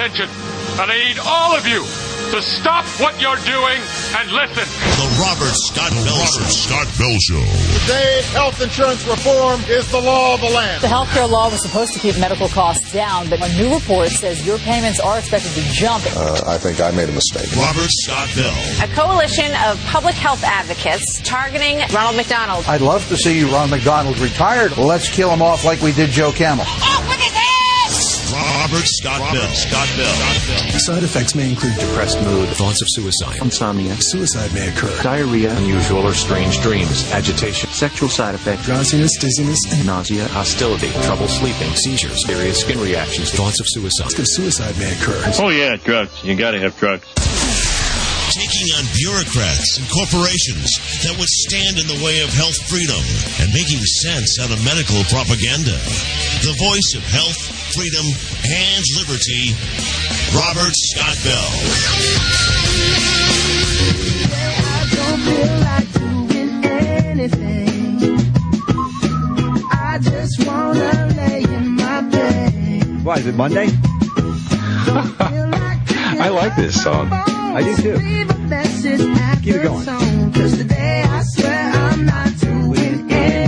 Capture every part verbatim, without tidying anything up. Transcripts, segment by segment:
attention. And I need all of you to stop what you're doing and listen. The Robert Scott Bell Show. Scott Bell Show. Today, health insurance reform is the law of the land. The health care law was supposed to keep medical costs down, but a new report says your payments are expected to jump. Uh, I think I made a mistake. Robert Scott Bell. A coalition of public health advocates targeting Ronald McDonald. I'd love to see Ronald McDonald retired. Well, let's kill him off like we did Joe Camel. Off with his head! Robert Scott Bell. Scott Bell. Side effects may include depressed mood, thoughts of suicide, insomnia, suicide may occur, diarrhea, unusual or strange dreams, agitation, sexual side effects, drowsiness, dizziness, and nausea, hostility, trouble sleeping, seizures, various skin reactions, thoughts of suicide. Suicide may occur. Oh yeah, drugs. You gotta have drugs. Taking on bureaucrats and corporations that would stand in the way of health freedom and making sense out of medical propaganda. The voice of health, freedom, and liberty, Robert Scott Bell. I don't feel like doing anything. I just wanna lay in my bed. Why, is it Monday? I like this song. I do too. Keep it going. Today I swear I'm not doing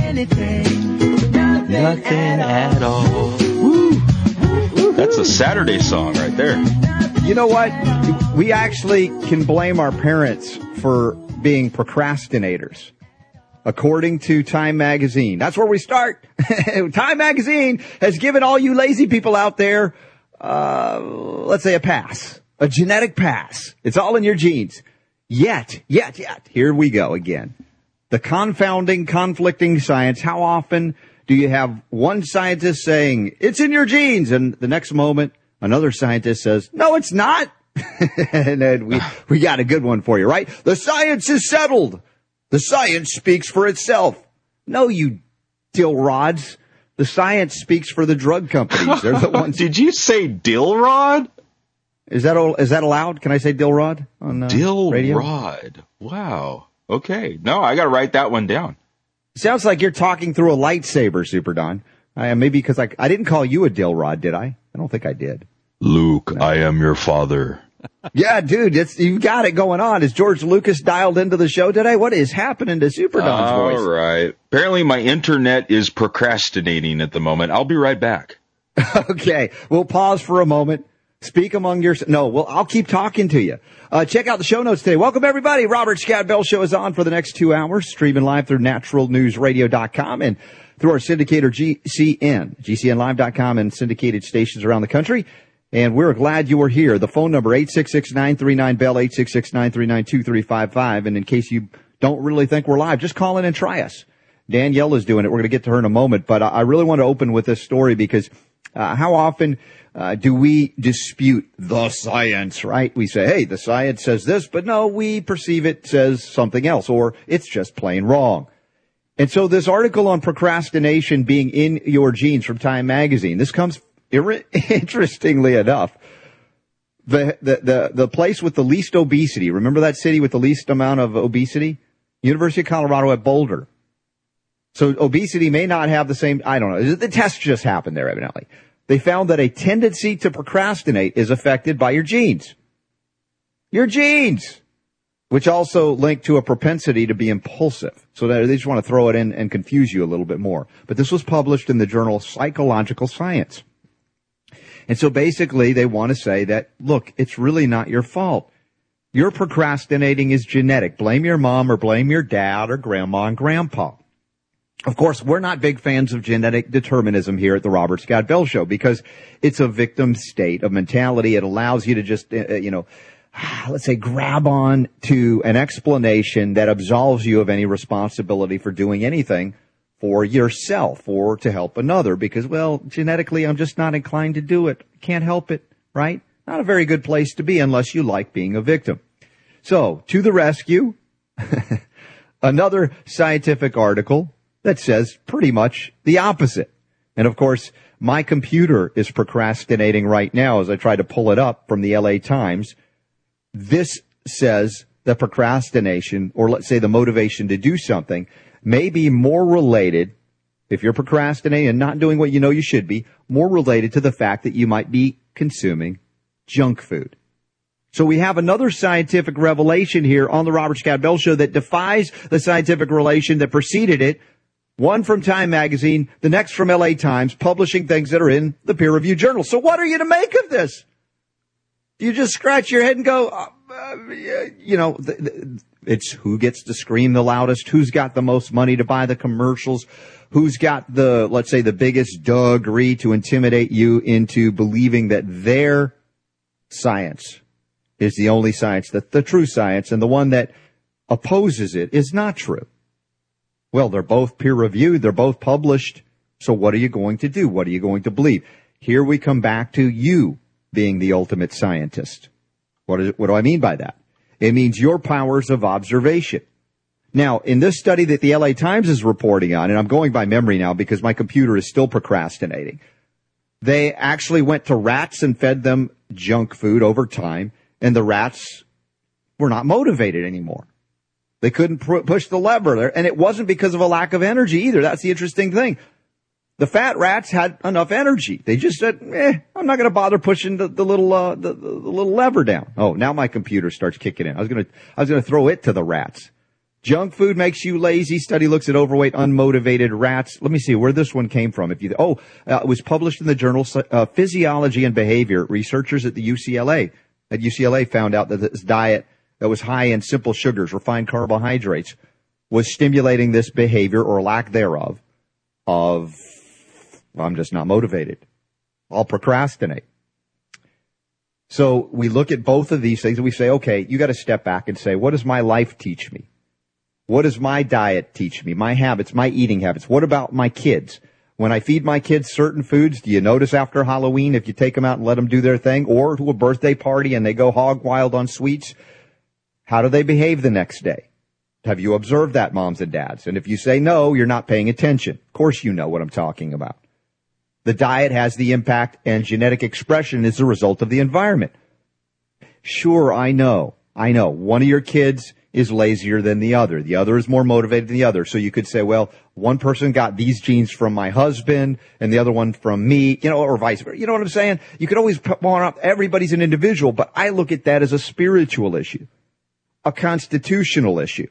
anything. Nothing at all. Woo. That's a Saturday song right there. You know what? We actually can blame our parents for being procrastinators. According to Time Magazine. That's where we start. Time Magazine has given all you lazy people out there, uh, let's say a pass. A genetic pass. It's all in your genes. Yet, yet, yet. Here we go again. The confounding, conflicting science. How often do you have one scientist saying, it's in your genes, and the next moment, another scientist says, no, it's not. And then we, we got a good one for you, right? The science is settled. The science speaks for itself. No, you dill rods. The science speaks for the drug companies. They're the ones. Did you say dill rod? Is that is that allowed? Can I say dill rod on uh, dill radio? rod? Wow. Okay. No, I got to write that one down. Sounds like you're talking through a lightsaber, Super Don. I, maybe because I, I didn't call you a dill rod, did I? I don't think I did. Luke, no. I am your father. Yeah, dude, it's you've got it going on. Is George Lucas dialed into the show today? What is happening to Super Don's All voice? All right. Apparently my internet is procrastinating at the moment. I'll be right back. Okay. We'll pause for a moment. Speak among your... No, well, I'll keep talking to you. Uh, check out the show notes today. Welcome, everybody. Robert Scott Bell Show is on for the next two hours, streaming live through natural news radio dot com and through our syndicator G C N, G C N live dot com, and syndicated stations around the country. And we're glad you are here. The phone number, eight six six, nine three nine, B E L L, eight six six, nine three nine, two three five five. And in case you don't really think we're live, just call in and try us. Danielle is doing it. We're going to get to her in a moment. But I really want to open with this story because uh, how often... Uh, do we dispute the science, right? We say, hey, the science says this, but no, we perceive it says something else, or it's just plain wrong. And so this article on procrastination being in your genes from Time Magazine, this comes, ir- interestingly enough, the, the, the, the place with the least obesity, remember that city with the least amount of obesity? University of Colorado at Boulder. So obesity may not have the same, I don't know, the test just happened there evidently. They found that a tendency to procrastinate is affected by your genes. Your genes, which also link to a propensity to be impulsive. So they just want to throw it in and confuse you a little bit more. But this was published in the journal Psychological Science. And so basically they want to say that, look, it's really not your fault. Your procrastinating is genetic. Blame your mom or blame your dad or grandma and grandpa. Of course, we're not big fans of genetic determinism here at the Robert Scott Bell Show because it's a victim state of mentality. It allows you to just, uh, you know, let's say grab on to an explanation that absolves you of any responsibility for doing anything for yourself or to help another because, well, genetically, I'm just not inclined to do it. Can't help it, right? Not a very good place to be unless you like being a victim. So, to the rescue, another scientific article that says pretty much the opposite. And of course, my computer is procrastinating right now as I try to pull it up from the L A Times. This says that procrastination, or let's say the motivation to do something, may be more related, if you're procrastinating and not doing what you know you should be, more related to the fact that you might be consuming junk food. So we have another scientific revelation here on the Robert Scott Bell Show that defies the scientific relation that preceded it. One from Time Magazine, the next from L A Times, publishing things that are in the peer-reviewed journal. So what are you to make of this? Do you just scratch your head and go, uh, uh, you know, the, the, it's who gets to scream the loudest, who's got the most money to buy the commercials, who's got the, let's say, the biggest degree to intimidate you into believing that their science is the only science, that the true science, and the one that opposes it is not true. Well, they're both peer-reviewed. They're both published. So what are you going to do? What are you going to believe? Here we come back to you being the ultimate scientist. What, is, what do I mean by that? It means your powers of observation. Now, in this study that the L A Times is reporting on, and I'm going by memory now because my computer is still procrastinating, they actually went to rats and fed them junk food over time, and the rats were not motivated anymore. They couldn't pr- push the lever there, and it wasn't because of a lack of energy either. That's the interesting thing. The fat rats had enough energy. They just said, eh, I'm not going to bother pushing the, the little, uh, the, the little lever down. Oh, now my computer starts kicking in. I was going to, I was going to throw it to the rats. Junk food makes you lazy. Study looks at overweight, unmotivated rats. Let me see where this one came from. If you, oh, uh, it was published in the journal, uh, Physiology and Behavior. Researchers at the U C L A, at U C L A found out that this diet that was high in simple sugars, refined carbohydrates, was stimulating this behavior or lack thereof of, well, I'm just not motivated. I'll procrastinate. So we look at both of these things and we say, okay, you got to step back and say, what does my life teach me? What does my diet teach me? My habits, my eating habits. What about my kids? When I feed my kids certain foods, do you notice after Halloween, if you take them out and let them do their thing, or to a birthday party and they go hog wild on sweets, how do they behave the next day? Have you observed that, moms and dads? And if you say no, you're not paying attention. Of course you know what I'm talking about. The diet has the impact, and genetic expression is the result of the environment. Sure, I know. I know. One of your kids is lazier than the other. The other is more motivated than the other. So you could say, well, one person got these genes from my husband and the other one from me, you know, or vice versa. You know what I'm saying? You could always put one up. Everybody's an individual, but I look at that as a spiritual issue, a constitutional issue.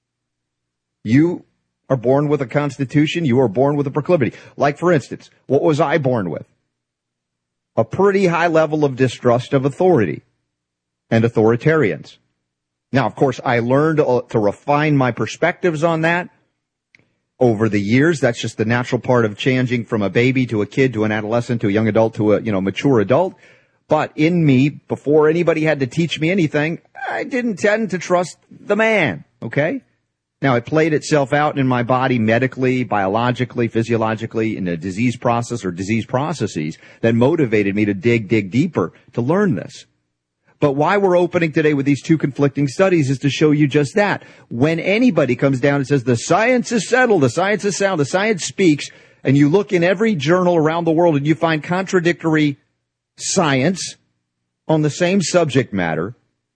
You are born with a constitution. You are born with a proclivity. Like, for instance, what was I born with? A pretty high level of distrust of authority and authoritarians. Now, of course, I learned to refine my perspectives on that over the years. That's just the natural part of changing from a baby to a kid to an adolescent to a young adult to a, you know, mature adult. But in me, before anybody had to teach me anything, I didn't tend to trust the man, okay? Now, it played itself out in my body medically, biologically, physiologically, in a disease process or disease processes that motivated me to dig, dig deeper to learn this. But why we're opening today with these two conflicting studies is to show you just that. When anybody comes down and says the science is settled, the science is sound, the science speaks, and you look in every journal around the world and you find contradictory science on the same subject matter,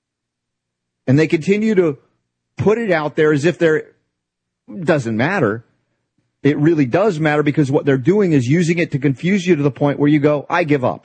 and they continue to put it out there as if there doesn't matter. It really does matter, because what they're doing is using it to confuse you to the point where you go, I give up.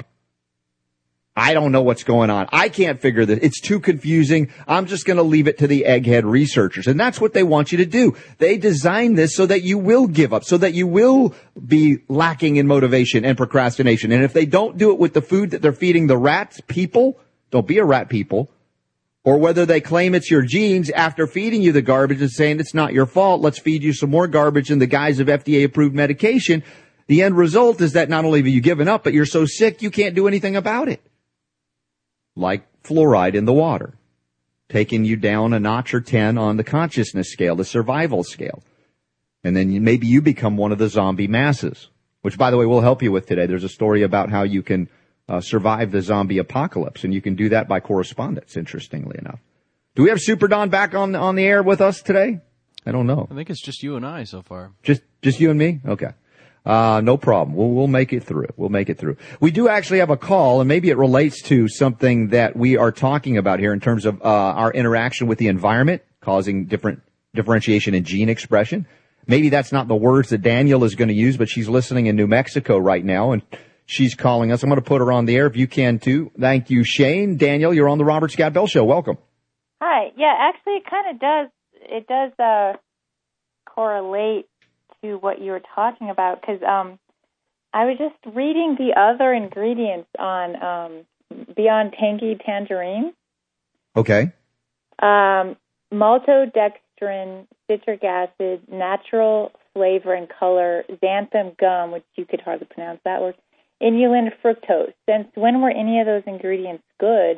I don't know what's going on. I can't figure this. It's too confusing. I'm just going to leave it to the egghead researchers. And that's what they want you to do. They designed this so that you will give up, so that you will be lacking in motivation and procrastination. And if they don't do it with the food that they're feeding the rats, people, don't be a rat people, or whether they claim it's your genes after feeding you the garbage and saying it's not your fault, let's feed you some more garbage in the guise of F D A-approved medication, the end result is that not only have you given up, but you're so sick you can't do anything about it. Like fluoride in the water, taking you down a notch or ten on the consciousness scale, the survival scale. And then you, maybe you become one of the zombie masses, which, by the way, we'll help you with today. There's a story about how you can uh, survive the zombie apocalypse, and you can do that by correspondence, interestingly enough. Do we have Super Don back on, on the air with us today? I don't know. I think it's just you and I so far. Just just you and me? Okay. Uh, no problem. We'll, we'll make it through. We'll make it through. We do actually have a call, and maybe it relates to something that we are talking about here in terms of uh, our interaction with the environment, causing different differentiation in gene expression. Maybe that's not the words that Daniel is going to use, but she's listening in New Mexico right now, and She's calling us. I'm going to put her on the air if you can too. Thank you, Shane. Daniel, you're on the Robert Scott Bell Show. Welcome. Hi. Yeah, actually, it kind of does. It does uh, correlate to what you were talking about because um, I was just reading the other ingredients on um, Beyond Tangy Tangerine. Okay. Um, maltodextrin, citric acid, natural flavor and color, xanthan gum, which you could hardly pronounce that word, inulin fructose. Since when were any of those ingredients good?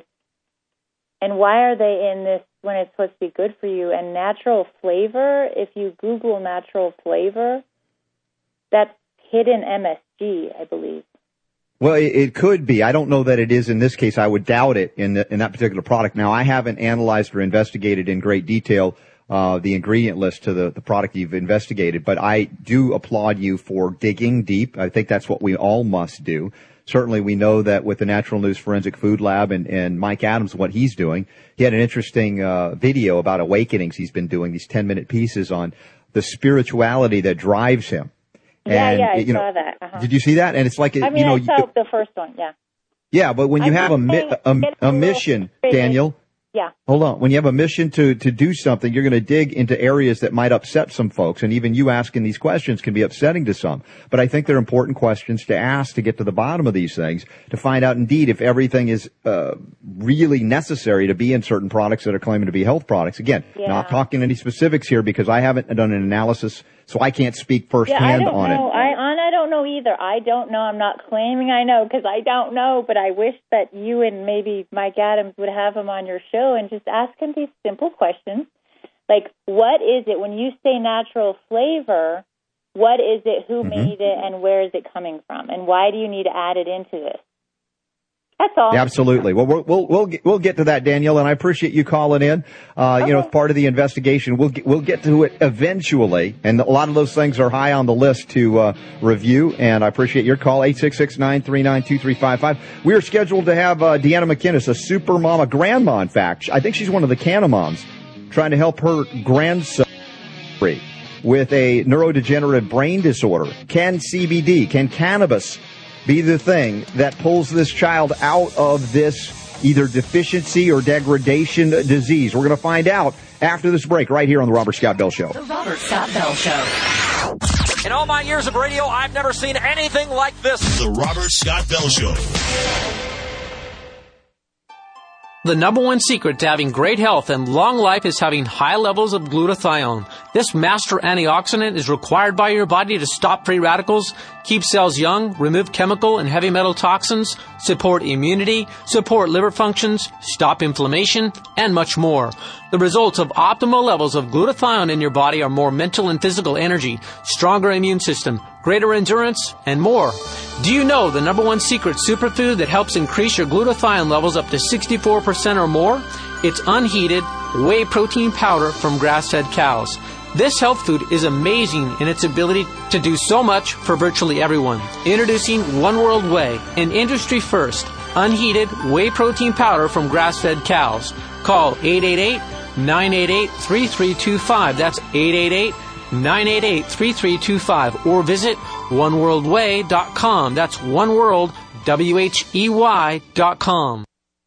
And why are they in this when it's supposed to be good for you? And natural flavor, if you Google natural flavor, that's hidden M S G, I believe. Well, it, it could be. I don't know that it is in this case. I would doubt it in the, in that particular product. Now, I haven't analyzed or investigated in great detail uh the ingredient list to the, the product you've investigated, but I do applaud you for digging deep. I think that's what we all must do. Certainly, we know that with the Natural News Forensic Food Lab and, and Mike Adams, what he's doing, he had an interesting uh video about awakenings he's been doing, these ten-minute pieces on the spirituality that drives him. Yeah, and, yeah, I you know, saw that. Uh-huh. Did you see that? And it's like, I mean, you know, I saw you, the first one, yeah. Yeah, but when you I'm have a, mi- a, a, a mission, Daniel, yeah. Hold on. When you have a mission to, to do something, you're going to dig into areas that might upset some folks. And even you asking these questions can be upsetting to some. But I think they're important questions to ask to get to the bottom of these things, to find out indeed if everything is uh, really necessary to be in certain products that are claiming to be health products. Again, Yeah. not talking any specifics here because I haven't done an analysis, so I can't speak Yeah, I firsthand don't on know. it. I, on, I don't know either. I don't know. I'm not claiming I know because I don't know, but I wish that you and maybe Mike Adams would have him on your show and just ask him these simple questions. Like, what is it when you say natural flavor? What is it? Who Mm-hmm. made it? And where is it coming from? And why do you need to add it into this? That's all. Yeah, absolutely. Well, we'll we'll we'll get, we'll get to that, Danielle, and I appreciate you calling in. Uh, Okay. You know, as part of the investigation, we'll get, we'll get to it eventually, and a lot of those things are high on the list to uh, review. And I appreciate your call, eight six six, nine three nine, two three five five. We are scheduled to have uh, Deanna McInnes, a super mama, grandma, in fact. I think she's one of the Canna moms, trying to help her grandson free with a neurodegenerative brain disorder. Can C B D, can cannabis be the thing that pulls this child out of this either deficiency or degradation disease? We're going to find out after this break right here on the Robert Scott Bell Show. The Robert Scott Bell Show. In all my years of radio, I've never seen anything like this. The Robert Scott Bell Show. The number one secret to having great health and long life is having high levels of glutathione. This master antioxidant is required by your body to stop free radicals, keep cells young, remove chemical and heavy metal toxins, support immunity, support liver functions, stop inflammation, and much more. The results of optimal levels of glutathione in your body are more mental and physical energy, stronger immune system, greater endurance, and more. Do you know the number one secret superfood that helps increase your glutathione levels up to sixty-four percent or more? It's unheated whey protein powder from grass-fed cows. This health food is amazing in its ability to do so much for virtually everyone. Introducing One World Whey, an industry first, unheated whey protein powder from grass-fed cows. Call eight eight eight, nine eight eight, three three two five. That's eight eight eight, nine eight eight, three three two five. Or visit one world whey dot com. That's oneworld, W H E Y dot com.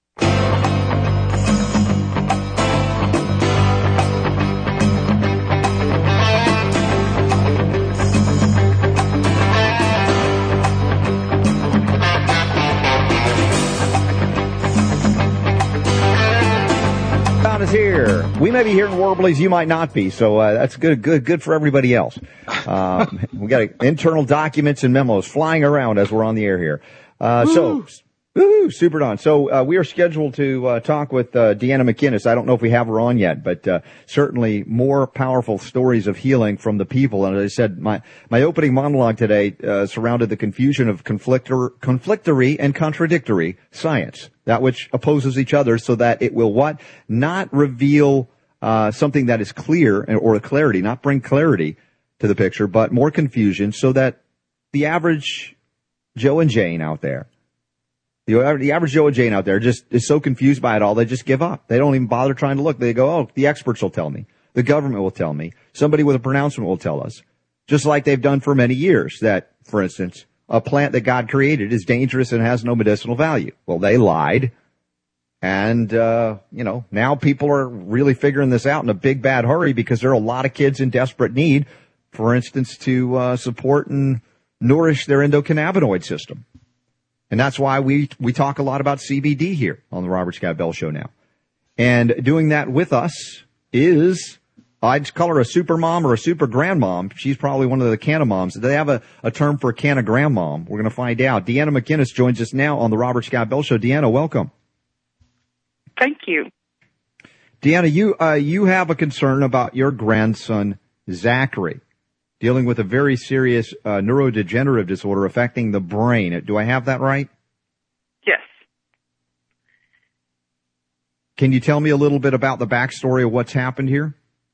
Is here. We may be hearing warblies, you might not be, so uh, that's good, good, good for everybody else. Uh, we got internal documents and memos flying around as we're on the air here. Uh, so, woo, super Don. So uh, we are scheduled to uh, talk with uh, Deanna McInnes. I don't know if we have her on yet, but uh, certainly more powerful stories of healing from the people. And as I said, my my opening monologue today uh, surrounded the confusion of conflictor, conflictory and contradictory science. That which opposes each other so that it will what? Not reveal uh something that is clear or clarity, not bring clarity to the picture, but more confusion so that the average Joe and Jane out there, the, the average Joe and Jane out there just is so confused by it all, they just give up. They don't even bother trying to look. They go, oh, the experts will tell me. The government will tell me. Somebody with a pronouncement will tell us. Just like they've done for many years that, for instance, a plant that God created is dangerous and has no medicinal value. Well, they lied. And, uh, you know, now people are really figuring this out in a big, bad hurry because there are a lot of kids in desperate need, for instance, to uh, support and nourish their endocannabinoid system. And that's why we, we talk a lot about C B D here on the Robert Scott Bell Show now. And doing that with us is, I'd call her a super mom or a super grandmom. She's probably one of the canna moms. Do they have a, a term for a canna grandmom? We're going to find out. Deanna McInnes joins us now on the Robert Scott Bell Show. Deanna, welcome. Thank you. Deanna, you, uh, you have a concern about your grandson, Zachary, dealing with a very serious uh, neurodegenerative disorder affecting the brain. Do I have that right? Yes. Can you tell me a little bit about the backstory of what's happened here?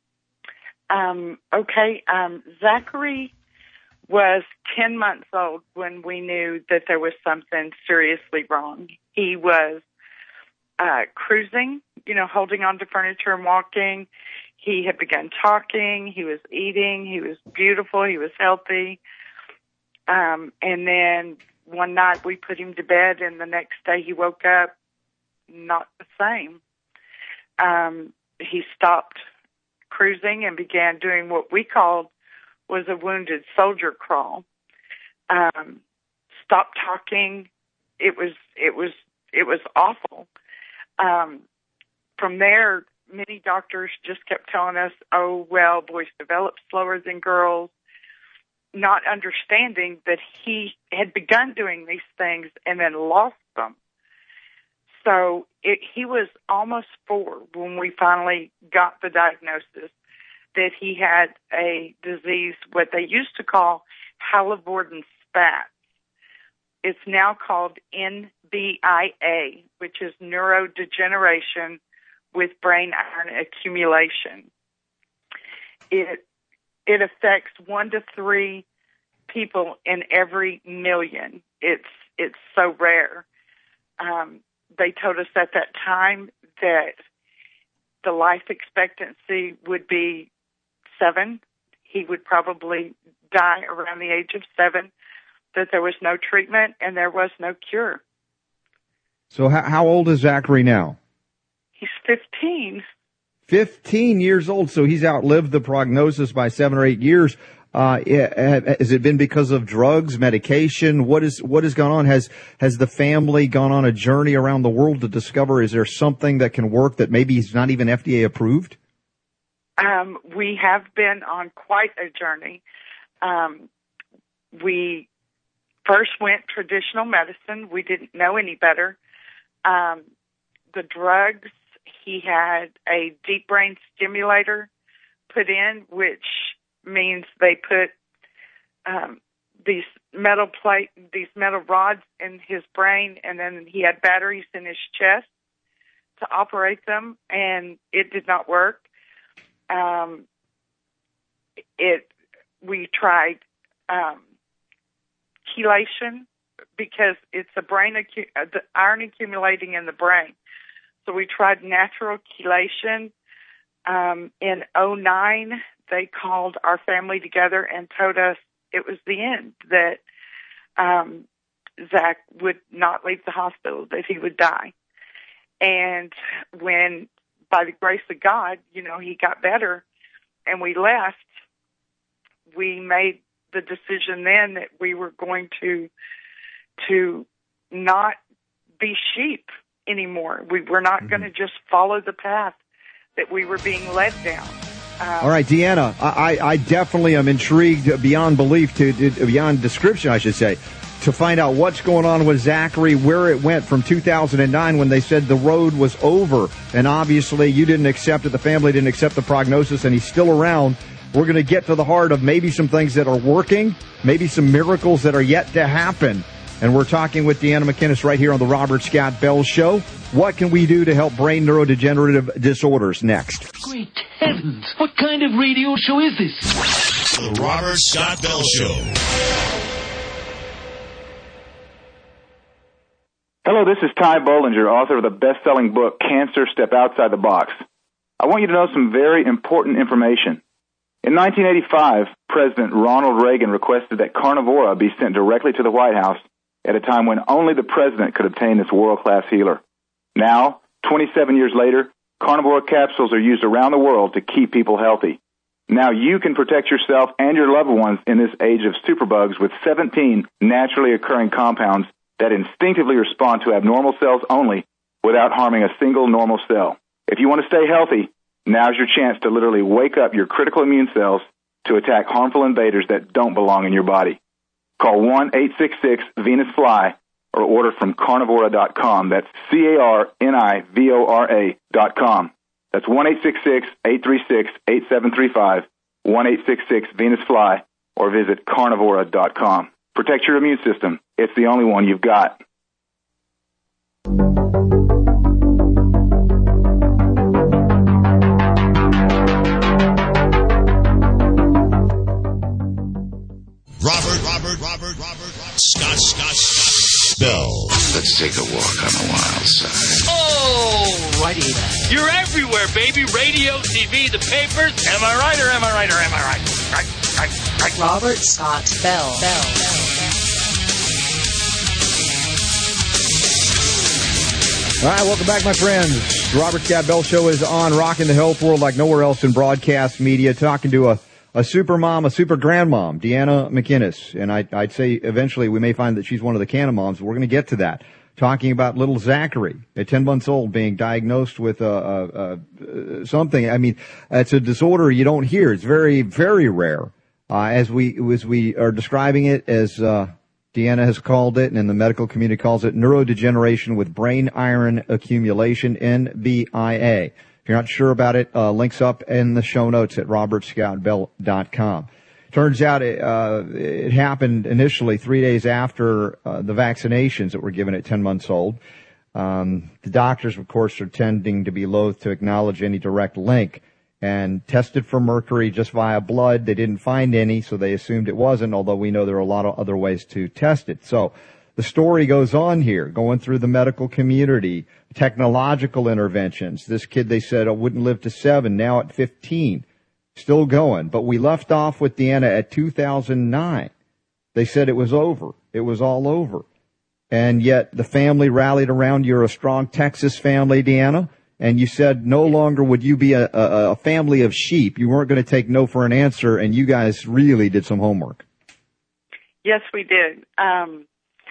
Um, okay. Um, Zachary was ten months old when we knew that there was something seriously wrong. He was uh, cruising, you know, holding on to furniture and walking. He had begun talking. He was eating. He was beautiful. He was healthy. Um, and then one night we put him to bed, and the next day he woke up not the same. Um, he stopped cruising and began doing what we called was a wounded soldier crawl. Um, stopped talking. It was it was it was awful. Um, from there, many doctors just kept telling us, "Oh well, boys develop slower than girls," not understanding that he had begun doing these things and then lost them. So it, he was almost four when we finally got the diagnosis that he had a disease, what they used to call Halle-Borden-Spatz. It's now called N B I A, which is neurodegeneration with brain iron accumulation. It it affects one to three people in every million. It's it's so rare. Um, they told us at that time that the life expectancy would be seven. He would probably die around the age of seven, that there was no treatment and there was no cure. So how, how old is Zachary now? He's fifteen. fifteen years old, so he's outlived the prognosis by seven or eight years. Uh, has it been because of drugs, medication? What is, what has gone on? Has, has the family gone on a journey around the world to discover, is there something that can work that maybe is not even F D A approved? Um, we have been on quite a journey. Um, we first went traditional medicine. We didn't know any better. Um, the drugs, he had a deep brain stimulator put in, which means they put um, these metal plate, these metal rods in his brain, and then he had batteries in his chest to operate them, and it did not work. Um, it we tried um, chelation because it's a brain acu- uh, the iron accumulating in the brain. So we tried natural chelation. Um, in oh nine, they called our family together and told us it was the end, that um, Zach would not leave the hospital, that he would die. And when, by the grace of God, you know, he got better and we left, we made the decision then that we were going to to not be sheep anymore. We were not mm-hmm. going to just follow the path that we were being led down. Um, All right, Deanna, I, I definitely am intrigued beyond belief, to, to beyond description, I should say, to find out what's going on with Zachary, where it went from two thousand nine when they said the road was over. And obviously you didn't accept it, the family didn't accept the prognosis, and he's still around. We're going to get to the heart of maybe some things that are working, maybe some miracles that are yet to happen. And we're talking with Deanna McInnes right here on the Robert Scott Bell Show. What can we do to help brain neurodegenerative disorders? Next. Great heavens! What kind of radio show is this? The Robert Scott Bell Show. Hello, this is Ty Bollinger, author of the best-selling book, Cancer, Step Outside the Box. I want you to know some very important information. In nineteen eighty-five, President Ronald Reagan requested that Carnivora be sent directly to the White House at a time when only the president could obtain this world-class healer. Now, twenty-seven years later, Carnivora capsules are used around the world to keep people healthy. Now you can protect yourself and your loved ones in this age of superbugs with seventeen naturally occurring compounds that instinctively respond to abnormal cells only without harming a single normal cell. If you want to stay healthy, now's your chance to literally wake up your critical immune cells to attack harmful invaders that don't belong in your body. Call one eight six six Venus Fly or order from carnivora dot com. That's C A R N I V O R A dot com. That's one eight six six, eight three six, eight seven three five, one eight six six Venus Fly, or visit carnivora dot com. Protect your immune system. It's the only one you've got. Robert, Robert, Robert, Robert, Scott, Scott, Scott, Bell. Let's take a walk on the wild side. Oh, righty. You're everywhere, baby. Radio, T V, the papers. Am I right or am I right or am I right? Right, right, right. Robert Scott Bell. Bell. All right, welcome back, my friends. Robert Scott Bell Show is on, rocking the health world like nowhere else in broadcast media, talking to a A super mom, a super grandmom, Deanna McInnes. And I, I'd say eventually we may find that she's one of the Canna moms. We're going to get to that. Talking about little Zachary at ten months old being diagnosed with uh, uh, uh, something. I mean, it's a disorder you don't hear. It's very, very rare. Uh, as we, as we are describing it, as, uh, Deanna has called it, and in the medical community calls it neurodegeneration with brain iron accumulation, N B I A. If you're not sure about it, uh, links up in the show notes at robert scott bell dot com. Turns out it, uh, it happened initially three days after uh, the vaccinations that were given at ten months old. Um, the doctors, of course, are tending to be loath to acknowledge any direct link, and tested for mercury just via blood. They didn't find any, so they assumed it wasn't, although we know there are a lot of other ways to test it. So the story goes on here, going through the medical community, technological interventions. This kid, they said, oh, wouldn't live to seven, now at fifteen. Still going. But we left off with Deanna at two thousand nine. They said it was over. It was all over. And yet the family rallied around. You're a strong Texas family, Deanna. And you said no longer would you be a, a, a family of sheep. You weren't going to take no for an answer, and you guys really did some homework. Yes, we did. Um,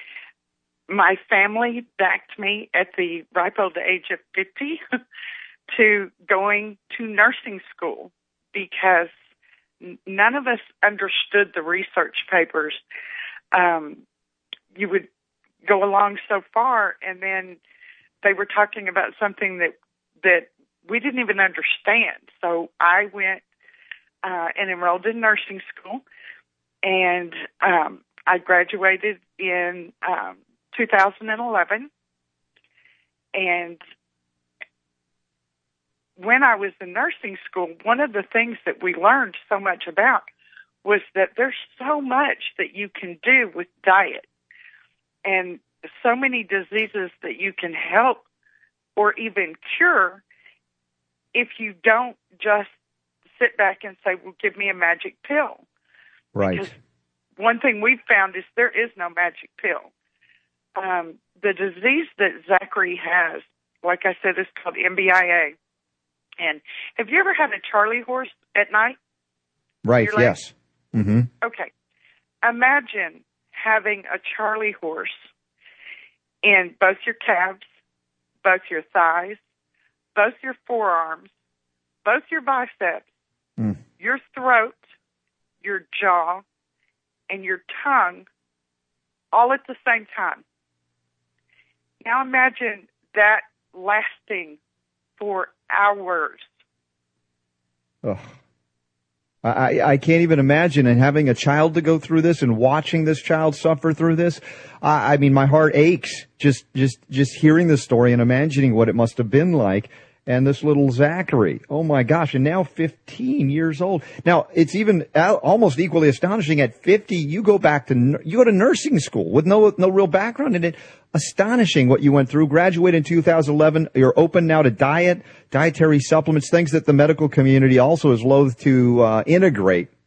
my family backed me at the ripe old age of fifty to going to nursing school because none of us understood the research papers. Um, you would go along so far, and then they were talking about something that that we didn't even understand. So I went uh, and enrolled in nursing school, and um, I graduated in um, two thousand eleven. And when I was in nursing school, one of the things that we learned so much about was that there's so much that you can do with diet and so many diseases that you can help or even cure if you don't just sit back and say, well, give me a magic pill. Right. Because one thing we've found is there is no magic pill. Um, the disease that Zachary has, like I said, is called N B I A. And have you ever had a Charlie horse at night? Right, yes. Mm-hmm. Okay. Imagine having a Charlie horse in both your calves, both your thighs, both your forearms, both your biceps, mm. your throat, your jaw, and your tongue all at the same time. Now imagine that lasting for hours. Oh. I, I can't even imagine, and having a child to go through this and watching this child suffer through this. I, I mean, my heart aches just, just, just hearing the story and imagining what it must have been like. And this little Zachary, oh my gosh, and now fifteen years old. Now, it's even almost equally astonishing at fifty, you go back to, you go to nursing school with no, no real background in it. Astonishing what you went through. Graduated in two thousand eleven. You're open now to diet, dietary supplements, things that the medical community also is loath to uh, integrate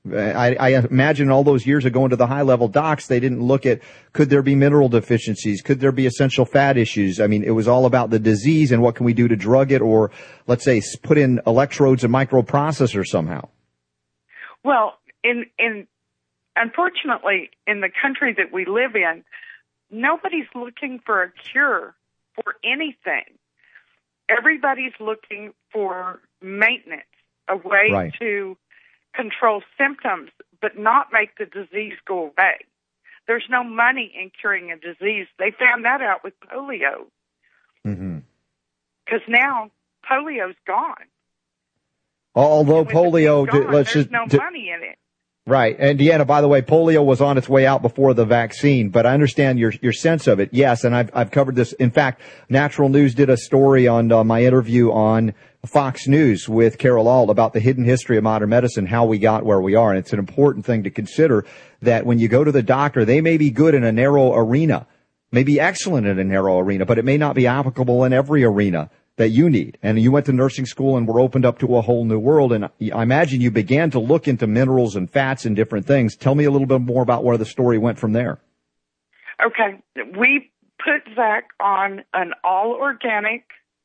I, I imagine all those years of going to the high-level docs, they didn't look at, could there be mineral deficiencies? Could there be essential fat issues? I mean, it was all about the disease and what can we do to drug it or, let's say, put in electrodes and microprocessors somehow. Well, in, in, unfortunately, in the country that we live in, nobody's looking for a cure for anything. Everybody's looking for maintenance, a way right. to control symptoms, but not make the disease go away. There's no money in curing a disease. They found that out with polio. Mm-hmm. Because now polio's gone. Although polio, gone, let's there's just no to, money in it. Right. And Deanna, by the way, polio was on its way out before the vaccine, but I understand your your sense of it. Yes, and I've I've covered this. In fact, Natural News did a story on uh, my interview on Fox News with Carol Ault about the hidden history of modern medicine, how we got where we are. And it's an important thing to consider that when you go to the doctor, they may be good in a narrow arena, may be excellent in a narrow arena, but it may not be applicable in every arena that you need. And you went to nursing school and were opened up to a whole new world. And I imagine you began to look into minerals and fats and different things. Tell me a little bit more about where the story went from there. Okay. We put Zach on an all organic,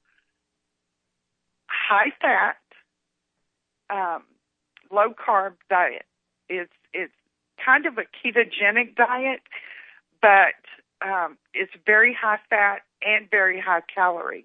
high fat, um, low carb diet. It's, it's kind of a ketogenic diet, but, um, it's very high fat and very high calorie.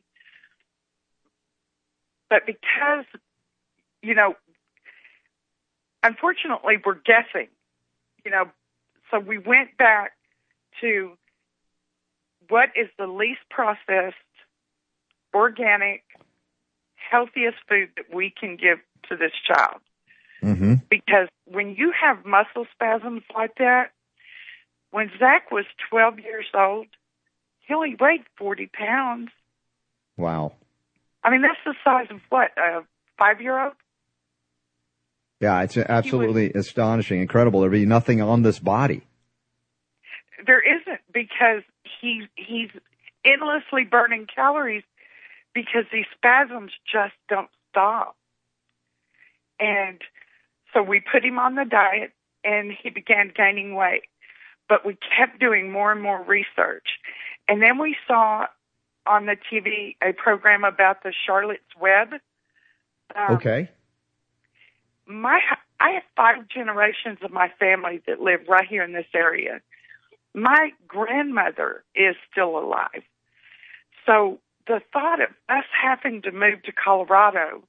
But because, you know, unfortunately, we're guessing, you know, so we went back to what is the least processed, organic, healthiest food that we can give to this child. Mm-hmm. Because when you have muscle spasms like that, when Zach was twelve years old, he only weighed forty pounds. Wow. I mean, that's the size of what, a five-year-old? Yeah, it's absolutely was, astonishing, incredible. There'd be nothing on this body. There isn't, because he, he's endlessly burning calories because these spasms just don't stop. And so we put him on the diet, and he began gaining weight. But we kept doing more and more research. And then we saw on the T V a program about the Charlotte's Web. Um, okay. My, I have five generations of my family that live right here in this area. My grandmother is still alive. So the thought of us having to move to Colorado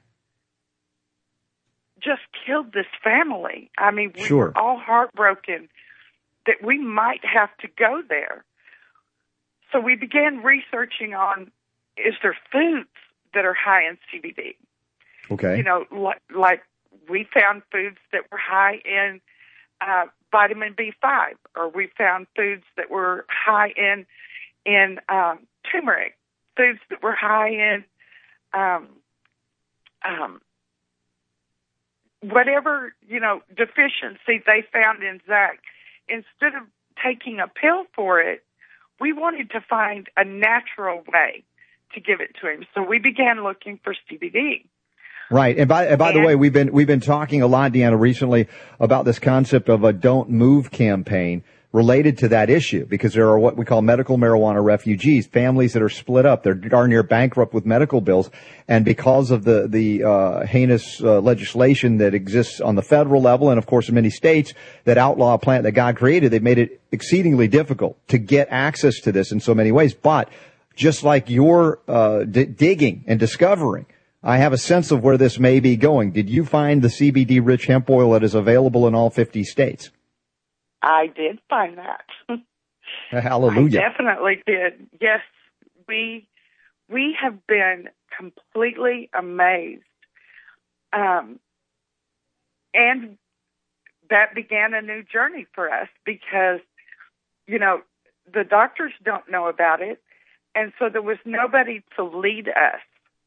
just killed this family. I mean, we sure. were all heartbroken that we might have to go there. So we began researching on, is there foods that are high in C B D? Okay. You know, like, like we found foods that were high in uh, vitamin B five, or we found foods that were high in in um, turmeric, foods that were high in um, um, whatever, you know, deficiency they found in Zach. Instead of taking a pill for it, we wanted to find a natural way to give it to him. So we began looking for C B D. Right. And by, and by and, the way, we've been, we've been talking a lot, Deanna, recently about this concept of a Don't Move campaign related to that issue, because there are what we call medical marijuana refugees, families that are split up. They're darn near bankrupt with medical bills. And because of the, the, uh, heinous, uh, legislation that exists on the federal level and, of course, in many states that outlaw a plant that God created, they've made it exceedingly difficult to get access to this in so many ways. But just like your, uh, d- digging and discovering, I have a sense of where this may be going. Did you find the C B D-rich hemp oil that is available in all fifty states? I did find that. Hallelujah. I definitely did. Yes, we we have been completely amazed. Um, and that began a new journey for us because, you know, the doctors don't know about it, and so there was nobody to lead us,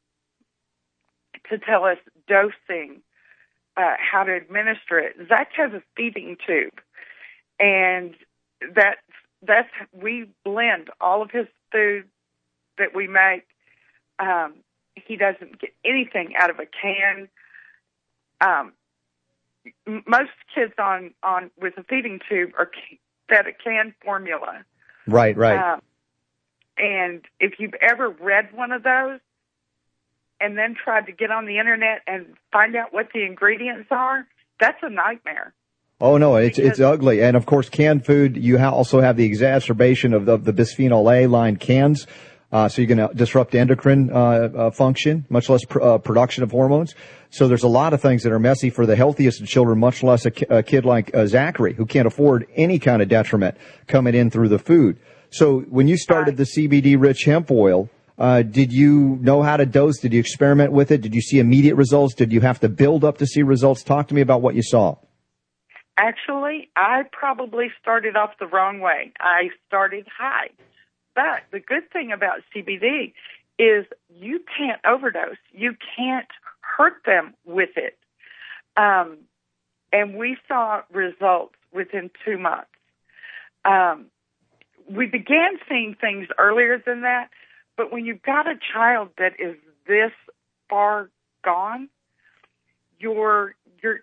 to tell us dosing, uh, how to administer it. Zach has a feeding tube. And that, that's, we blend all of his food that we make. Um, he doesn't get anything out of a can. Um, m- most kids on, on with a feeding tube are c- fed a canned formula. Right, right. Uh, and if you've ever read one of those and then tried to get on the internet and find out what the ingredients are, that's a nightmare. Oh, no, it's it's ugly. And, of course, canned food, you ha- also have the exacerbation of the, of the bisphenol A line cans. Uh, so you're going to disrupt endocrine uh, uh, function, much less pr- uh, production of hormones. So there's a lot of things that are messy for the healthiest of children, much less a, ki- a kid like uh, Zachary, who can't afford any kind of detriment coming in through the food. So when you started the C B D-rich hemp oil, uh, did you know how to dose? Did you experiment with it? Did you see immediate results? Did you have to build up to see results? Talk to me about what you saw. Actually, I probably started off the wrong way. I started high. But the good thing about C B D is you can't overdose. You can't hurt them with it. Um, and we saw results within two months. Um, we began seeing things earlier than that, but when you've got a child that is this far gone, you're you're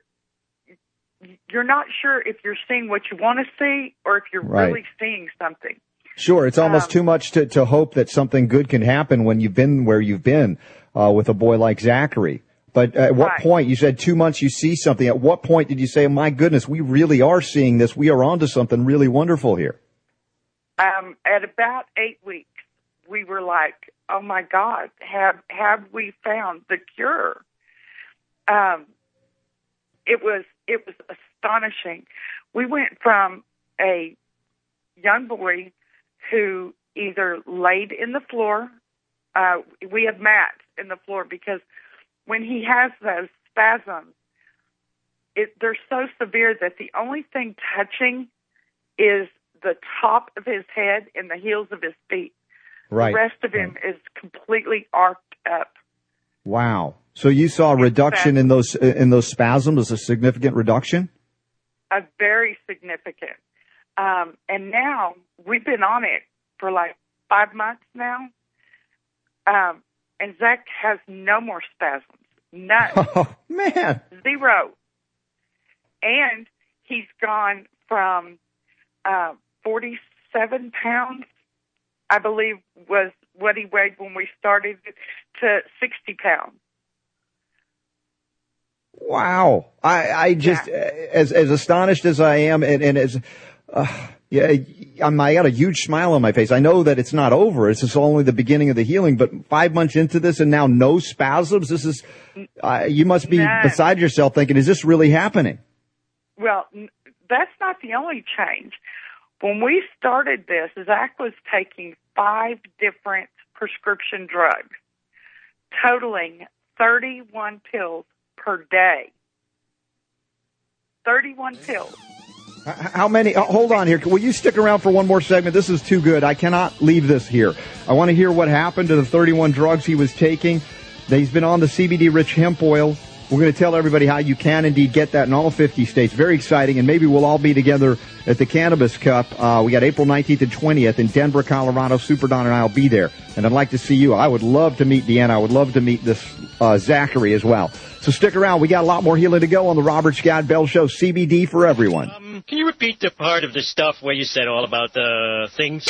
you're not sure if you're seeing what you want to see or if you're Right. really seeing something. Sure, it's almost Um, too much to, to hope that something good can happen when you've been where you've been uh, with a boy like Zachary. But at what Right. point, you said two months you see something, at what point did you say, my goodness, we really are seeing this, we are onto something really wonderful here? Um, at about eight weeks, we were like, oh, my God, have have we found the cure? Um, it was it was astonishing. We went from a young boy who either laid in the floor, uh, we have mats in the floor because when he has those spasms, it, they're so severe that the only thing touching is the top of his head and the heels of his feet. Right. The rest of him is completely arced up. Wow. So you saw a reduction in those in those spasms, a significant reduction? A very significant. Um, and now we've been on it for like five months now. Um, and Zach has no more spasms. None. Oh, man. Zero. And he's gone from uh, forty-seven pounds, I believe was what he weighed when we started, to sixty pounds. Wow. I, I just, Yeah. as as astonished as I am, and, and as, uh, yeah, I'm, I got a huge smile on my face. I know that it's not over. It's just only the beginning of the healing, but five months into this and now no spasms. This is, uh, you must be None. beside yourself thinking, is this really happening? Well, n- that's not the only change. When we started this, Zach was taking five different prescription drugs, totaling thirty-one pills per day. thirty-one pills. H- How many? uh, Hold on here. Will you stick around for one more segment? This is too good. I cannot leave this here. I want to hear what happened to the thirty-one drugs he was taking. He's been on the C B D-rich hemp oil. We're going to tell everybody how you can indeed get that in all fifty states. Very exciting, and maybe we'll all be together at the Cannabis Cup. Uh, we got April nineteenth and twentieth in Denver, Colorado. Super Don and I will be there, and I'd like to see you. I would love to meet Deanna. I would love to meet this uh, Zachary as well. So stick around. We got a lot more healing to go on the Robert Scott Bell Show. C B D for everyone. Um, can you repeat the part of the stuff where you said all about the things?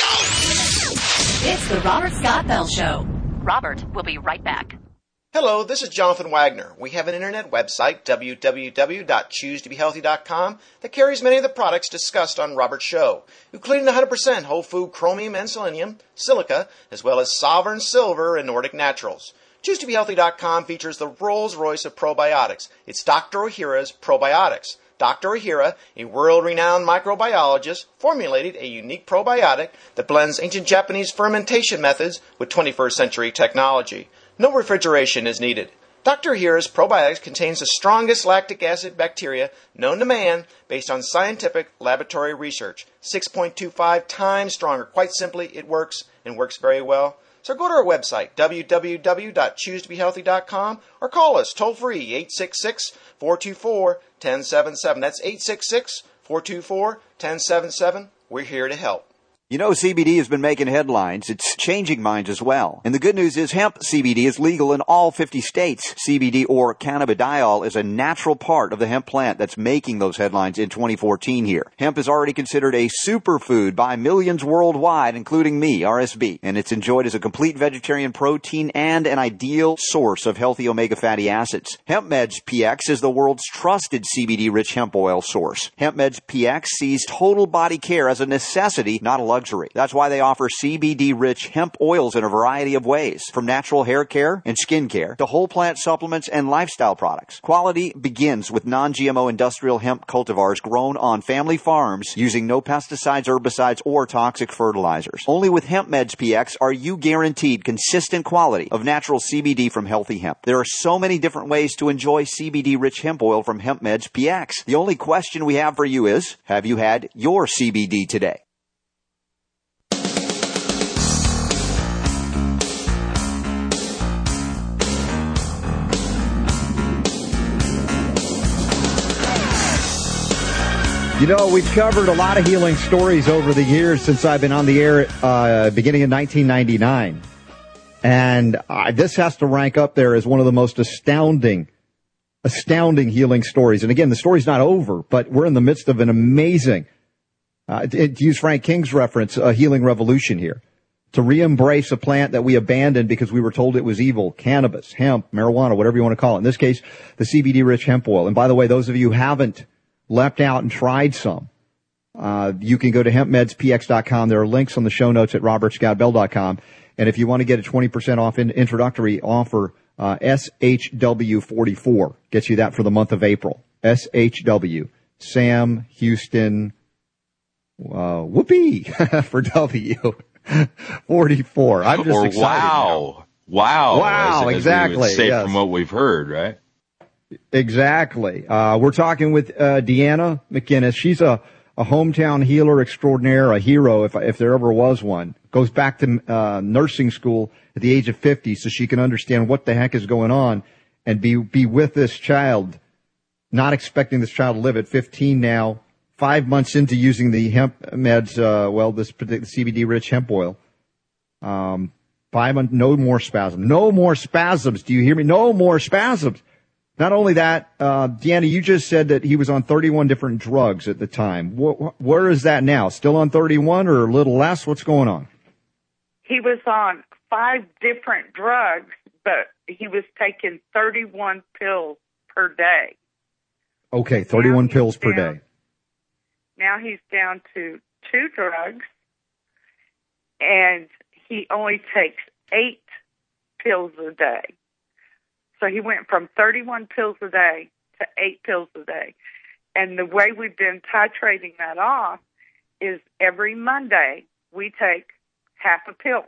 It's the Robert Scott Bell Show. Robert will be right back. Hello, this is Jonathan Wagner. We have an internet website, w w w dot choose to be healthy dot com, that carries many of the products discussed on Robert's show, including one hundred percent whole food chromium and selenium, silica, as well as Sovereign Silver and Nordic Naturals. choose to be healthy dot com features the Rolls-Royce of probiotics. It's Doctor Ohhira's Probiotics. Doctor Ohhira, a world-renowned microbiologist, formulated a unique probiotic that blends ancient Japanese fermentation methods with twenty-first century technology. No refrigeration is needed. Doctor Ohhira's probiotics contains the strongest lactic acid bacteria known to man based on scientific laboratory research. six point two five times stronger. Quite simply, it works and works very well. So go to our website, w w w dot choose to be healthy dot com, or call us toll-free, eight six six, four two four, one zero seven seven. That's eight six six, four two four, one zero seven seven. We're here to help. You know, C B D has been making headlines. It's changing minds as well. And the good news is hemp C B D is legal in all fifty states. C B D, or cannabidiol, is a natural part of the hemp plant that's making those headlines in twenty fourteen here. Hemp is already considered a superfood by millions worldwide, including me, R S B. And it's enjoyed as a complete vegetarian protein and an ideal source of healthy omega fatty acids. HempMeds P X is the world's trusted C B D-rich hemp oil source. HempMeds P X sees total body care as a necessity, not a luxury. That's why they offer C B D-rich hemp oils in a variety of ways, from natural hair care and skin care to whole plant supplements and lifestyle products. Quality begins with non G M O industrial hemp cultivars grown on family farms using no pesticides, herbicides, or toxic fertilizers. Only with HempMeds P X are you guaranteed consistent quality of natural C B D from healthy hemp. There are so many different ways to enjoy C B D-rich hemp oil from HempMeds P X. The only question we have for you is, have you had your C B D today? You know, we've covered a lot of healing stories over the years since I've been on the air, uh, beginning in nineteen ninety-nine. And uh, this has to rank up there as one of the most astounding, astounding healing stories. And again, the story's not over, but we're in the midst of an amazing, uh, to use Frank King's reference, a healing revolution here. To re-embrace a plant that we abandoned because we were told it was evil, cannabis, hemp, marijuana, whatever you want to call it. In this case, the C B D-rich hemp oil. And by the way, those of you who haven't leapt out and tried some, uh, you can go to hemp meds p x dot com. There are links on the show notes at robert scott bell dot com. And if you want to get a twenty percent off in introductory offer, uh, S H W forty-four gets you that for the month of April. S H W. Sam Houston, uh, whoopee for W. forty-four. I'm just or excited. Wow. Now. Wow. Wow, as, as exactly. we would say yes. from what we've heard, right? Exactly. Uh, we're talking with, uh, Deanna McInnes. She's a, a hometown healer extraordinaire, a hero, if, if there ever was one. Goes back to, uh, nursing school at the age of fifty so she can understand what the heck is going on and be, be with this child, not expecting this child to live at fifteen now, five months into using the hemp meds, uh, well, this C B D-rich hemp oil. Um, five months, no more spasms. No more spasms. Do you hear me? No more spasms. Not only that, uh, Deanna, you just said that he was on thirty-one different drugs at the time. Wh- where is that now? Still on thirty-one or a little less? What's going on? He was on five different drugs, but he was taking thirty-one pills per day. Okay, thirty-one now pills per down, day. Now he's down to two drugs, and he only takes eight pills a day. So he went from thirty-one pills a day to eight pills a day. And the way we've been titrating that off is every Monday we take half a pill.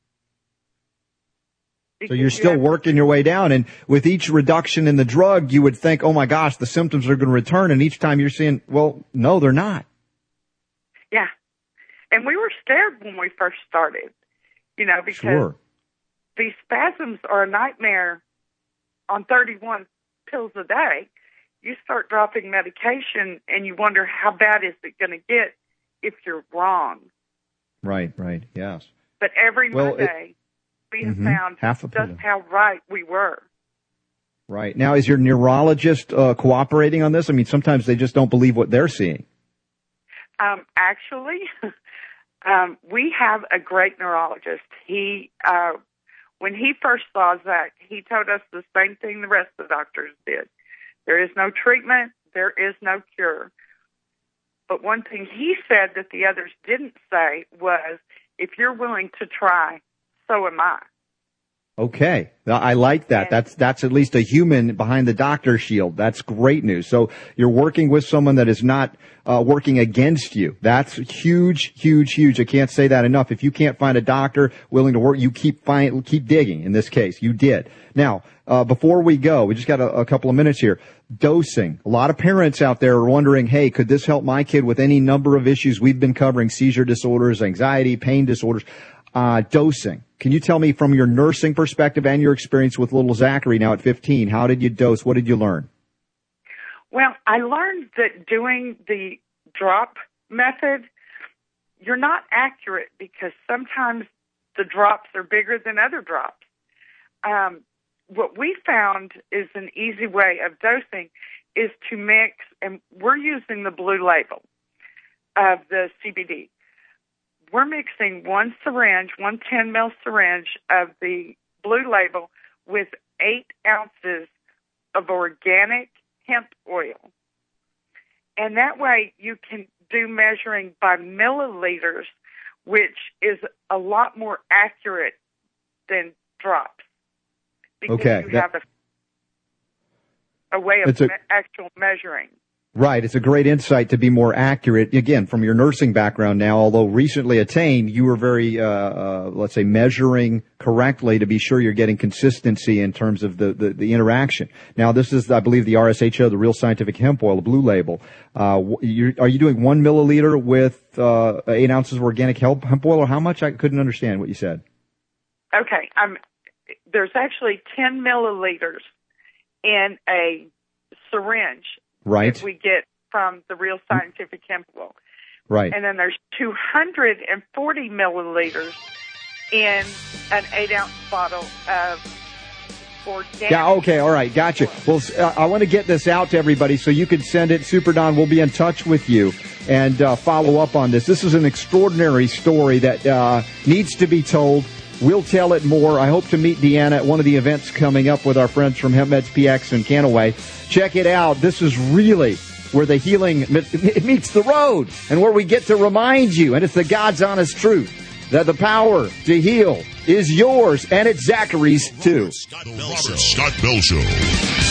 So you're still working your way down. And with each reduction in the drug, you would think, oh, my gosh, the symptoms are going to return. And each time you're seeing, well, no, they're not. Yeah. And we were scared when we first started, you know, because sure. these spasms are a nightmare. On thirty-one pills a day, you start dropping medication and you wonder how bad is it going to get if you're wrong. Right, right, yes. But every well, Monday, it, we have mm-hmm, found half a just pill. how right we were. Right. Now, is your neurologist uh, cooperating on this? I mean, sometimes they just don't believe what they're seeing. Um, actually, um, we have a great neurologist. He... Uh, When he first saw Zach, he told us the same thing the rest of the doctors did. There is no treatment. There is no cure. But one thing he said that the others didn't say was, if you're willing to try, so am I. Okay. I like that. That's, that's at least a human behind the doctor shield. That's great news. So you're working with someone that is not, uh, working against you. That's huge, huge, huge. I can't say that enough. If you can't find a doctor willing to work, you keep find, keep digging. In this case, you did. Now, uh, before we go, we just got a, a couple of minutes here. Dosing. A lot of parents out there are wondering, hey, could this help my kid with any number of issues we've been covering? Seizure disorders, anxiety, pain disorders. Uh, dosing. Can you tell me from your nursing perspective and your experience with little Zachary now at fifteen, how did you dose? What did you learn? Well, I learned that doing the drop method you're not accurate because sometimes the drops are bigger than other drops. Um, what we found is an easy way of dosing is to mix, and we're using the blue label of the C B D. We're mixing one syringe, one ten mil syringe of the blue label with eight ounces of organic hemp oil. And that way you can do measuring by milliliters, which is a lot more accurate than drops. Because okay. you that, have a, a way of a, me- actual measuring. Right. It's a great insight to be more accurate. Again, from your nursing background now, although recently attained, you were very, uh, uh, let's say, measuring correctly to be sure you're getting consistency in terms of the, the, the interaction. Now, this is, I believe, the R S H O, the Real Scientific Hemp Oil, the blue label. Uh, you're, are you doing one milliliter with uh, eight ounces of organic hemp, hemp oil, or how much? I couldn't understand what you said. Okay. Um, there's actually ten milliliters in a syringe. Right. That we get from the Real Scientific Hemp Oil. Right. And then there's two hundred forty milliliters in an eight ounce bottle of organic. Yeah, okay, all right, gotcha. Well, uh, I want to get this out to everybody so you can send it. Super Don will be in touch with you and uh, follow up on this. This is an extraordinary story that uh, needs to be told. We'll tell it more. I hope to meet Deanna at one of the events coming up with our friends from HempMeds P X and Canaway. Check it out. This is really where the healing it meets the road and where we get to remind you, and it's the God's honest truth, that the power to heal is yours, and it's Zachary's too. Scott Bell Show. Scott Bell Show.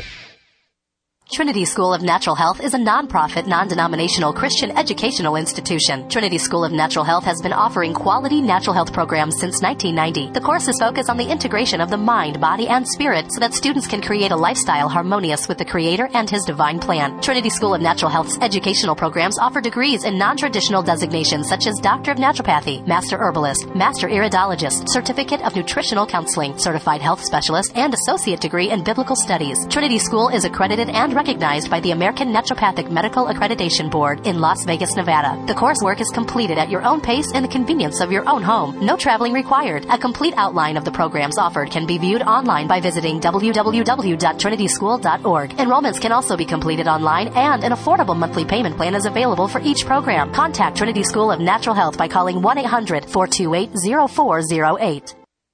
Trinity School of Natural Health is a non-profit, non-denominational Christian educational institution. Trinity School of Natural Health has been offering quality natural health programs since nineteen ninety. The courses focus on the integration of the mind, body, and spirit so that students can create a lifestyle harmonious with the Creator and His divine plan. Trinity School of Natural Health's educational programs offer degrees in non-traditional designations such as Doctor of Naturopathy, Master Herbalist, Master Iridologist, Certificate of Nutritional Counseling, Certified Health Specialist, and Associate Degree in Biblical Studies. Trinity School is accredited and recognized by the American Naturopathic Medical Accreditation Board in Las Vegas, Nevada. The coursework is completed at your own pace and the convenience of your own home. No traveling required. A complete outline of the programs offered can be viewed online by visiting w w w dot trinity school dot org. Enrollments can also be completed online, and an affordable monthly payment plan is available for each program. Contact Trinity School of Natural Health by calling one eight hundred, four two eight, zero four zero eight.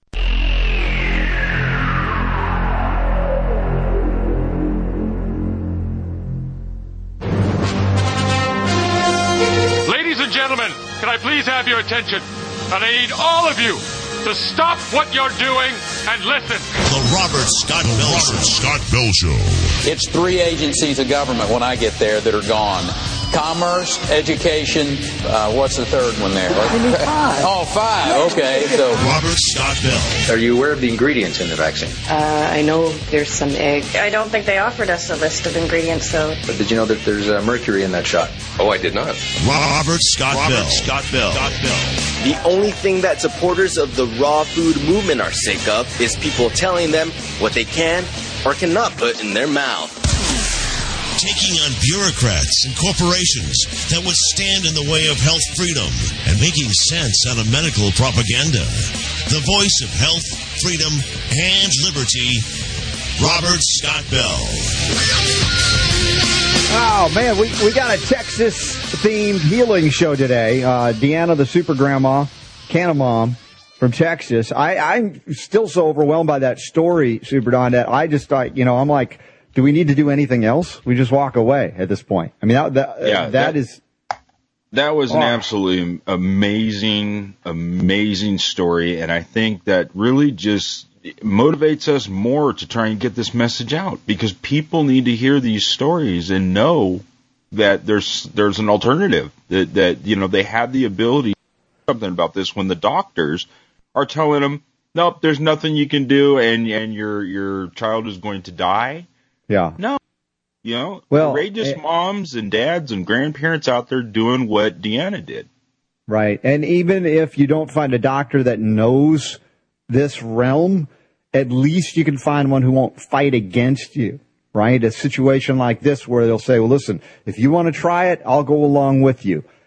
Ladies and gentlemen, can I please have your attention? And I need all of you to stop what you're doing and listen. The Robert Scott Bell Show. Scott Bell Show. It's three agencies of government when I get there that are gone. Commerce, education, uh, what's the third one there? Five. Oh, five. Okay. So Robert Scott Bell. Are you aware of the ingredients in the vaccine? Uh, I know there's some egg. I don't think they offered us a list of ingredients, so. But did you know that there's uh, mercury in that shot? Oh, I did not. Robert Scott Robert Bell. Scott Bell. Scott Bell. The only thing that supporters of the raw food movement are sick of is people telling them what they can or cannot put in their mouth. Taking on bureaucrats and corporations that would stand in the way of health freedom and making sense out of medical propaganda. The voice of health, freedom, and liberty, Robert Scott Bell. Oh, man, we, we got a Texas-themed healing show today. Uh, Deanna, the super grandma, Canna Mom from Texas. I, I'm still so overwhelmed by that story, Super Don, that I just thought, you know, I'm like, do we need to do anything else? We just walk away at this point. I mean, that, that, yeah, that, that is... That was oh. an absolutely amazing, amazing story, and I think that really just motivates us more to try and get this message out, because people need to hear these stories and know that there's there's an alternative, that, that you know, they have the ability to do something about this when the doctors are telling them, nope, there's nothing you can do, and, and your your child is going to die. Yeah. No. You know, well, courageous it, moms and dads and grandparents out there doing what Deanna did. Right. And even if you don't find a doctor that knows this realm, at least you can find one who won't fight against you, right? A situation like this where they'll say, well, listen, if you want to try it, I'll go along with you.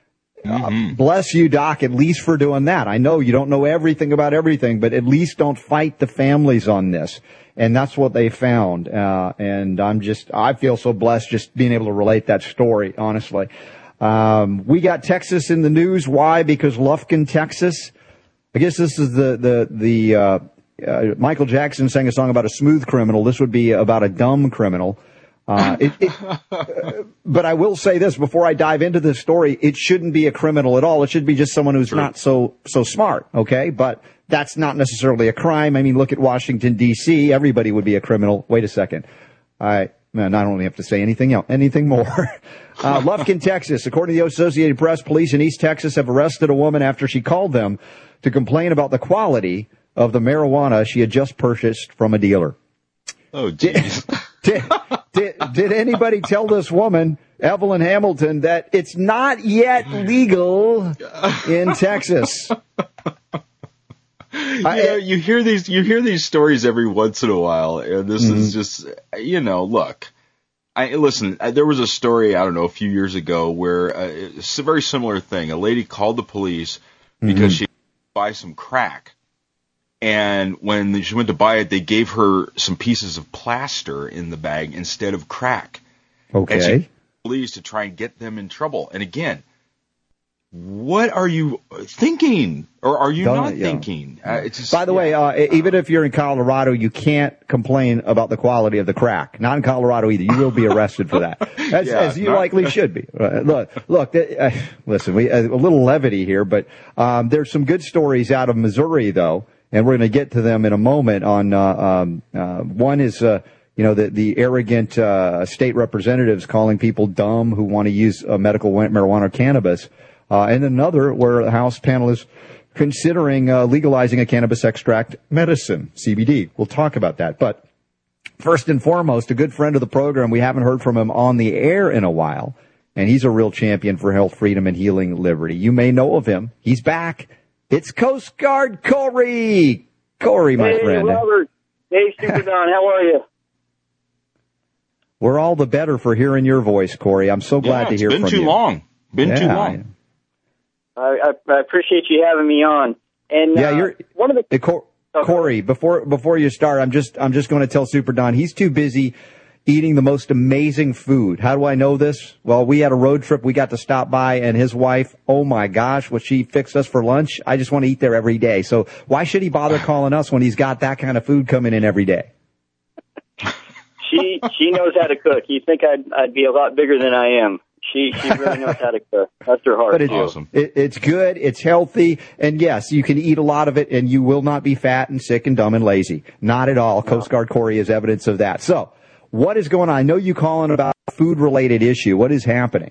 uh, bless you, Doc, at least for doing that. I know you don't know everything about everything, but at least don't fight the families on this. And that's what they found. Uh, and I'm just, I feel so blessed just being able to relate that story, honestly. Um, we got Texas in the news. Why? Because Lufkin, Texas. I guess this is the, the, the, uh, uh, Michael Jackson sang a song about a smooth criminal. This would be about a dumb criminal. Uh, it, it, uh, but I will say this before I dive into this story, it shouldn't be a criminal at all. It should be just someone who's not so, so smart. Okay. But that's not necessarily a crime. I mean, look at Washington, D C. Everybody would be a criminal. Wait a second. I, man, I don't even have to say anything else, anything more. uh, Lufkin, Texas. According to the Associated Press, police in East Texas have arrested a woman after she called them to complain about the quality of the marijuana she had just purchased from a dealer. Oh, geez. Did, did, did anybody tell this woman, Evelyn Hamilton, that it's not yet legal in Texas? You know, you hear these, you hear these stories every once in a while, and this mm-hmm. is just, you know, look, I, listen, there was a story, I don't know, a few years ago where uh, it's a very similar thing. A lady called the police because mm-hmm. she buy some crack. And when she went to buy it, they gave her some pieces of plaster in the bag instead of crack. Okay. And she called the police to try and get them in trouble. And again, what are you thinking? Or are you Don't not it, yeah. thinking? Uh, it's just, By the yeah. way, uh, even if you're in Colorado, you can't complain about the quality of the crack. Not in Colorado either. You will be arrested for that, as, Yeah, as you not- likely should be. Uh, look, look. Uh, listen, we uh, a little levity here, but um, there's some good stories out of Missouri, though, and we're going to get to them in a moment. On uh, um, uh, one is, uh, you know, the the arrogant uh, state representatives calling people dumb who want to use uh, medical marijuana or cannabis, uh, and another where the House panel is considering uh, legalizing a cannabis extract medicine, C B D. We'll talk about that. But first and foremost, a good friend of the program, we haven't heard from him on the air in a while, and he's a real champion for health, freedom, and healing liberty. You may know of him. He's back. It's Coast Guard Corey. Corey, my hey, friend. Hey, Robert. Hey, Super Don. How are you? We're all the better for hearing your voice, Corey. I'm so glad yeah, to hear from you. It's been too long. Been yeah. too long. I, I, I appreciate you having me on. And yeah, uh, you're one of the hey, Cor- Corey. Before before you start, I'm just I'm just going to tell Super Don he's too busy eating the most amazing food. How do I know this? Well, we had a road trip. We got to stop by, and his wife. Oh my gosh, what she fixed us for lunch! I just want to eat there every day. So why should he bother calling us when he's got that kind of food coming in every day? She she knows how to cook. You'd think I'd I'd be a lot bigger than I am. She she really knows how to cook. That's her heart. But it's, awesome. It, it's good. It's healthy. And yes, you can eat a lot of it and you will not be fat and sick and dumb and lazy. Not at all. No. Coast Guard Corey is evidence of that. So what is going on? I know you calling about a food related issue. What is happening?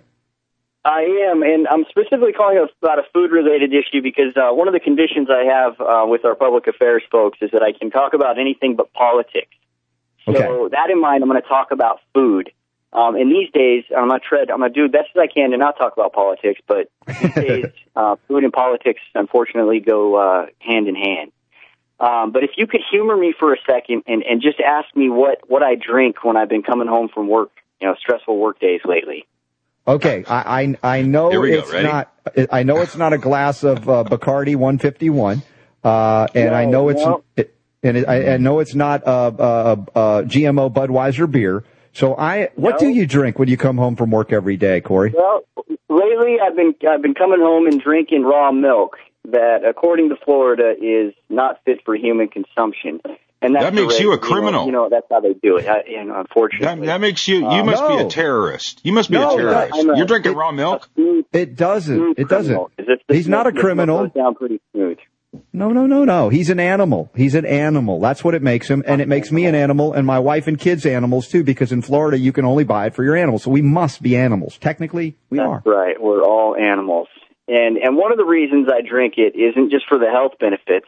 I am, and I'm specifically calling about a food related issue because uh, one of the conditions I have uh, with our public affairs folks is that I can talk about anything but politics. So okay. that in mind, I'm going to talk about food. Um, and these days, I'm going to tread, I'm going to do the best as I can to not talk about politics, but these days, uh, food and politics, unfortunately, go uh, hand in hand. Um, but if you could humor me for a second and, and just ask me what, what I drink when I've been coming home from work, you know, stressful work days lately. Okay, I I, I know it's go. not. I know it's not a glass of uh, Bacardi one fifty-one, uh, and No, I know it's no. it, and it, I, I know it's not a, a, a G M O Budweiser beer. So I, what No. do you drink when you come home from work every day, Corey? Well, lately I've been I've been coming home and drinking raw milk that, according to Florida, is not fit for human consumption. And that's That makes the you a rate, criminal. You know, you know, that's how they do it. I, you know, That, unfortunately, that makes you, you Uh, must be no. a terrorist. You must be No, a terrorist. I'm a- You're drinking it- raw milk? It doesn't. It doesn't. Criminal, 'cause it's the He's not a smoke- the smoke criminal. goes down pretty smooth. No, no, no, no. He's an animal. He's an animal. That's what it makes him. And it makes me an animal and my wife and kids animals too, because in Florida you can only buy it for your animals. So we must be animals. Technically, we That's are. right. We're all animals. And and one of the reasons I drink it isn't just for the health benefits.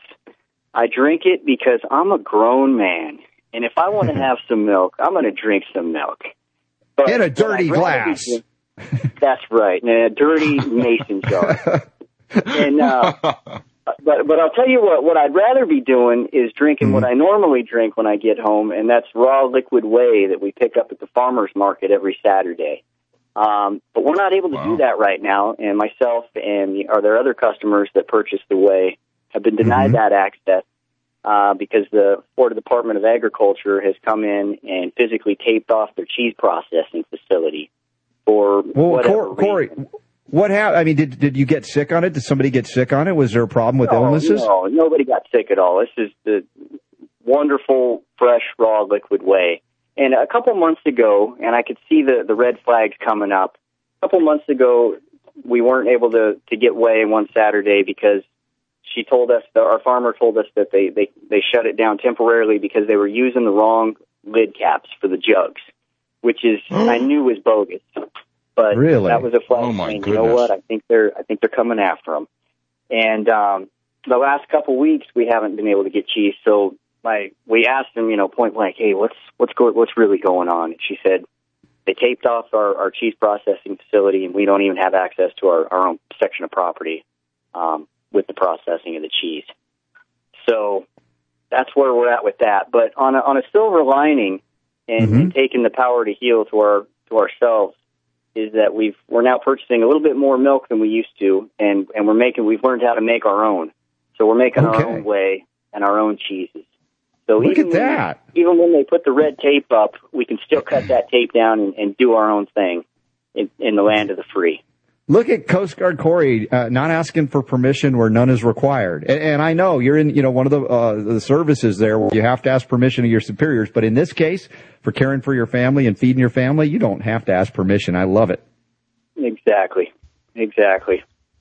I drink it because I'm a grown man. And if I want to have some milk, I'm going to drink some milk. But In a what dirty I'd rather be glass. drink- That's right. In a dirty mason jar. And uh, but but I'll tell you what. What I'd rather be doing is drinking mm-hmm. what I normally drink when I get home, and that's raw liquid whey that we pick up at the farmers market every Saturday. Um, but we're not able to do that right now, and myself and the, are there other customers that purchase the whey have been denied Mm-hmm. that access uh, because the Florida Department of Agriculture has come in and physically taped off their cheese processing facility for Well, whatever Cor- Corey, reason. what happened? I mean, did did you get sick on it? Did somebody get sick on it? Was there a problem with no, illnesses? No, nobody got sick at all. This is the wonderful, fresh, raw liquid whey. And a couple months ago, and I could see the, the red flags coming up, a couple months ago, we weren't able to, to get whey one Saturday because she told us, our farmer told us that they, they, they shut it down temporarily because they were using the wrong lid caps for the jugs, which is, I knew was bogus. But Really? that was a flag Oh, my saying, you know goodness. what, I think they're, I think they're coming after them. And, um, the last couple weeks, we haven't been able to get cheese, so my, we asked them, you know, point blank, hey, what's, what's go, what's really going on? And she said, they taped off our, our cheese processing facility and we don't even have access to our, our own section of property, um, with the processing of the cheese. So that's where we're at with that. But on a, on a silver lining and, Mm-hmm. and taking the power to heal to our, to ourselves is that we've, we're now purchasing a little bit more milk than we used to. And, and we're making, we've learned how to make our own. So we're making Okay. our own whey and our own cheeses. So Look even at that. When, even when they put the red tape up, we can still cut that tape down and, and do our own thing in, in the land of the free. Look at Coast Guard Corey uh, not asking for permission where none is required. And, and I know you're in, you know, one of the uh, the services there where you have to ask permission of your superiors. But in this case, for caring for your family and feeding your family, you don't have to ask permission. I love it. Exactly. Exactly.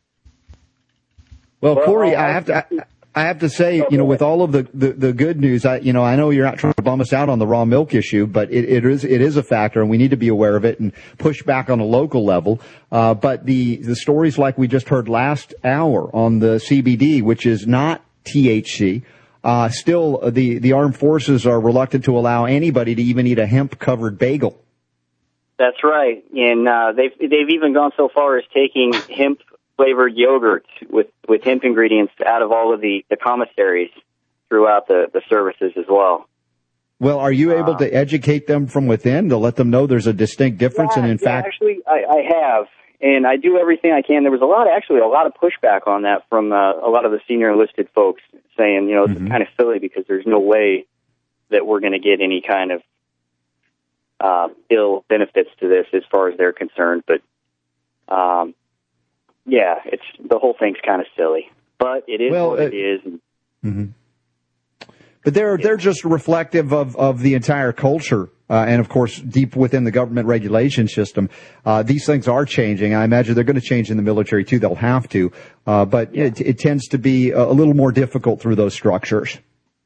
Well, Well, Corey, I- I have to. I, I have to say, you know, with all of the, the, the good news, I, you know, I know you're not trying to bum us out on the raw milk issue, but it, it is, it is a factor and we need to be aware of it and push back on a local level. Uh, but the, the stories like we just heard last hour on the C B D, which is not T H C, uh, still the, the armed forces are reluctant to allow anybody to even eat a hemp covered bagel. That's right. And, uh, they've, they've even gone so far as taking hemp flavored yogurt with, with hemp ingredients out of all of the, the commissaries throughout the, the services as well. Well, are you able to educate them from within to let them know there's a distinct difference? Yeah, and in yeah, fact, actually, I, I have, and I do everything I can. There was a lot, actually, a lot of pushback on that from uh, a lot of the senior enlisted folks saying, you know, Mm-hmm. it's kind of silly because there's no way that we're going to get any kind of uh, ill benefits to this as far as they're concerned. But, um, yeah, it's the whole thing's kind of silly, but it is Well, what uh, it is. Mm-hmm. But they're they're just reflective of, of the entire culture, uh, and of course, deep within the government regulation system, uh, these things are changing. I imagine they're going to change in the military too. They'll have to, uh, but it, it tends to be a, a little more difficult through those structures.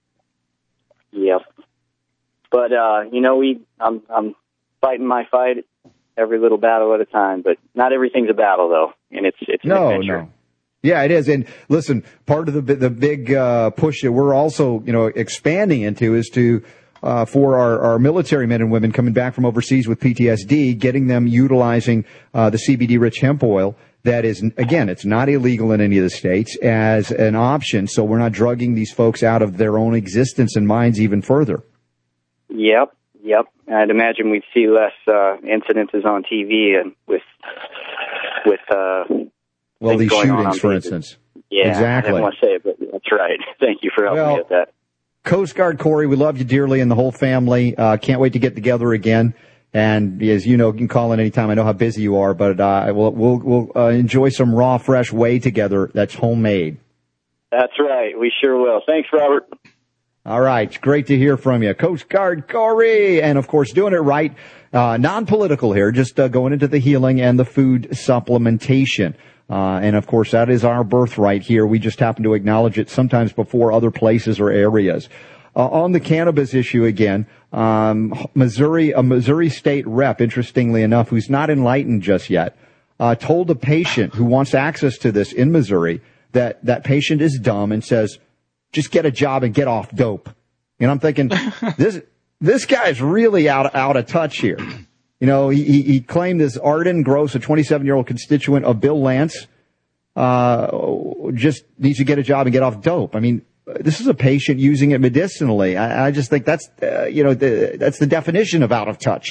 Yep. But uh, you know, we I'm I'm fighting my fight every little battle at a time, but not everything's a battle though, and it's it's an No, adventure. no. Yeah, it is. And listen, part of the the big uh, push that we're also, you know, expanding into is to uh, for our, our military men and women coming back from overseas with P T S D, getting them utilizing uh, the C B D-rich hemp oil. That is, again, it's not illegal in any of the states as an option. So we're not drugging these folks out of their own existence and minds even further. Yep, yep. I'd imagine we'd see less uh, incidences on T V and with with. Uh, Well, things these going on shootings, on for T V. instance. Yeah, I Exactly. didn't want to say it, but that's right. Thank you for helping Well, me with that. Coast Guard Corey, we love you dearly and the whole family. Uh, can't wait to get together again. And as you know, you can call in anytime. I know how busy you are, but uh, we'll we'll, we'll uh, enjoy some raw, fresh whey together. That's homemade. That's right. We sure will. Thanks, Robert. All right, great to hear from you, Coast Guard Corey, and of course, doing it right, uh, non-political here, just uh, going into the healing and the food supplementation. Uh, and of course, that is our birthright here. We just happen to acknowledge it sometimes before other places or areas. Uh, on the cannabis issue again, um, Missouri, a Missouri state rep, interestingly enough, who's not enlightened just yet, uh, told a patient who wants access to this in Missouri that that patient is dumb and says, just get a job and get off dope. And I'm thinking, this, this guy's really out, out of touch here. You know, he, he, he claimed this Arden Gross, a twenty-seven year old constituent of Bill Lance, uh, just needs to get a job and get off dope. I mean, this is a patient using it medicinally. I, I just think that's, uh, you know, the, that's the definition of out of touch.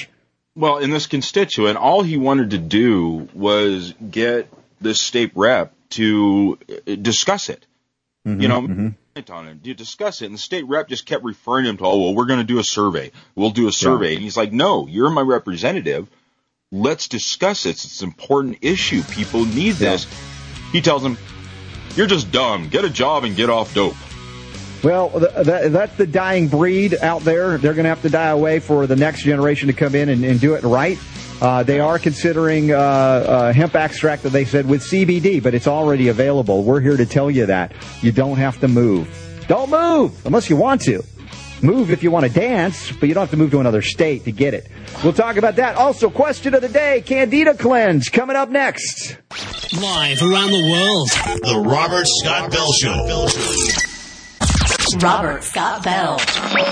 Well, in this constituent, all he wanted to do was get the state rep to discuss it. Mm-hmm, you know, mm-hmm. on it, to discuss it. And the state rep just kept referring him to, oh, well, we're going to do a survey. We'll do a survey. Yeah. And he's like, no, you're my representative. Let's discuss it. It's an important issue. People need this. Yeah. He tells him, you're just dumb. Get a job and get off dope. Well, th- th- that's the dying breed out there. They're going to have to die away for the next generation to come in and, and do it right. Uh, they are considering uh, uh, hemp extract that they said with C B D, but it's already available. We're here to tell you that. You don't have to move. Don't move unless you want to. Move if you want to dance, but you don't have to move to another state to get it. We'll talk about that. Also, question of the day, Candida Cleanse, coming up next. Live around the world, The Robert Scott Bell Show. Robert Scott Bell.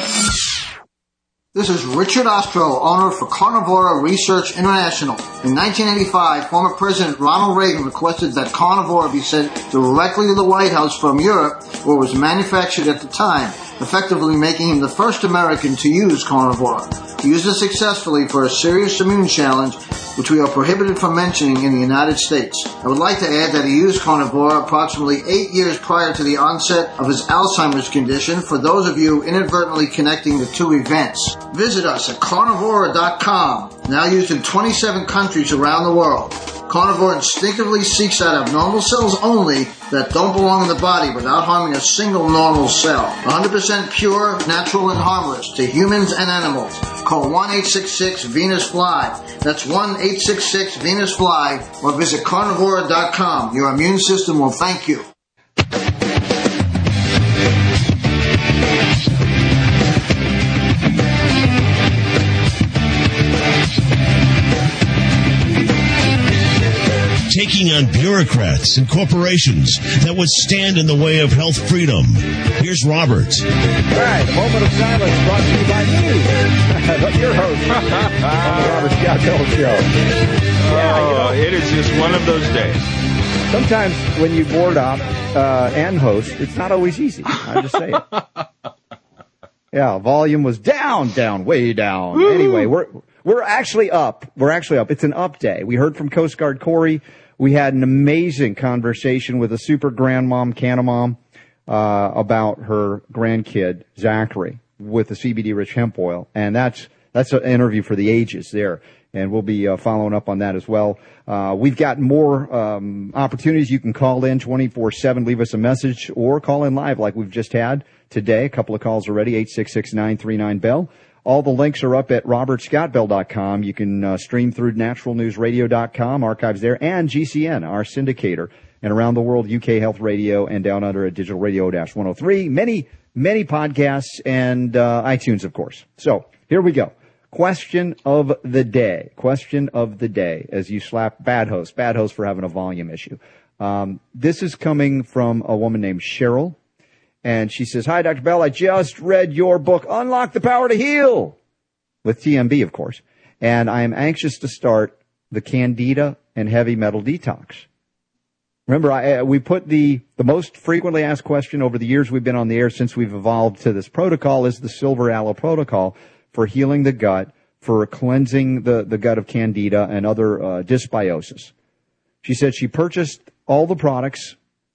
This is Richard Ostro, owner for Carnivora Research International. In nineteen eighty-five, former President Ronald Reagan requested that Carnivora be sent directly to the White House from Europe, where it was manufactured at the time, effectively making him the first American to use Carnivora. He used it successfully for a serious immune challenge, which we are prohibited from mentioning in the United States. I would like to add that he used Carnivora approximately eight years prior to the onset of his Alzheimer's condition, for those of you inadvertently connecting the two events. Visit us at carnivora dot com, now used in twenty-seven countries around the world. Carnivore instinctively seeks out abnormal cells only that don't belong in the body without harming a single normal cell. one hundred percent pure, natural, and harmless to humans and animals. Call one eight six six Venus Fly. That's one eight six six Venus Fly, or visit carnivora dot com. Your immune system will thank you. Taking on bureaucrats and corporations that would stand in the way of health freedom. Here's Robert. All right, a moment of silence brought to you by me, your host on the Robert Scott Bell Show. Oh, yeah, you know, it is just one of those days. Sometimes when you board up uh, and host, it's not always easy. I just say it. Yeah, volume was down, down, way down. Woo! Anyway, we're we're actually up. We're actually up. It's an up day. We heard from Coast Guard Corey. We had an amazing conversation with a super grandmom, Canamom, uh, about her grandkid, Zachary, with the C B D-rich hemp oil. And that's that's an interview for the ages there. And we'll be uh, following up on that as well. Uh, we've got more um, opportunities. You can call in twenty-four seven, leave us a message, or call in live like we've just had today. A couple of calls already, eight six six, nine three nine, B E L L. All the links are up at robert scott bell dot com. You can uh, stream through natural news radio dot com, archives there, and G C N, our syndicator, and around the world, U K Health Radio, and down under at Digital Radio one oh three. Many, many podcasts, and uh, iTunes, of course. So here we go. Question of the day. Question of the day as you slap bad host. Bad host for having a volume issue. Um, this is coming from a woman named Cheryl. And she says, hi, Doctor Bell. I just read your book, Unlock the Power to Heal, with T M B, of course. And I am anxious to start the Candida and heavy metal detox. Remember, I, we put the, the most frequently asked question over the years we've been on the air since we've evolved to this protocol is the Silver Aloe Protocol for healing the gut, for cleansing the, the gut of Candida and other uh, dysbiosis. She said she purchased all the products,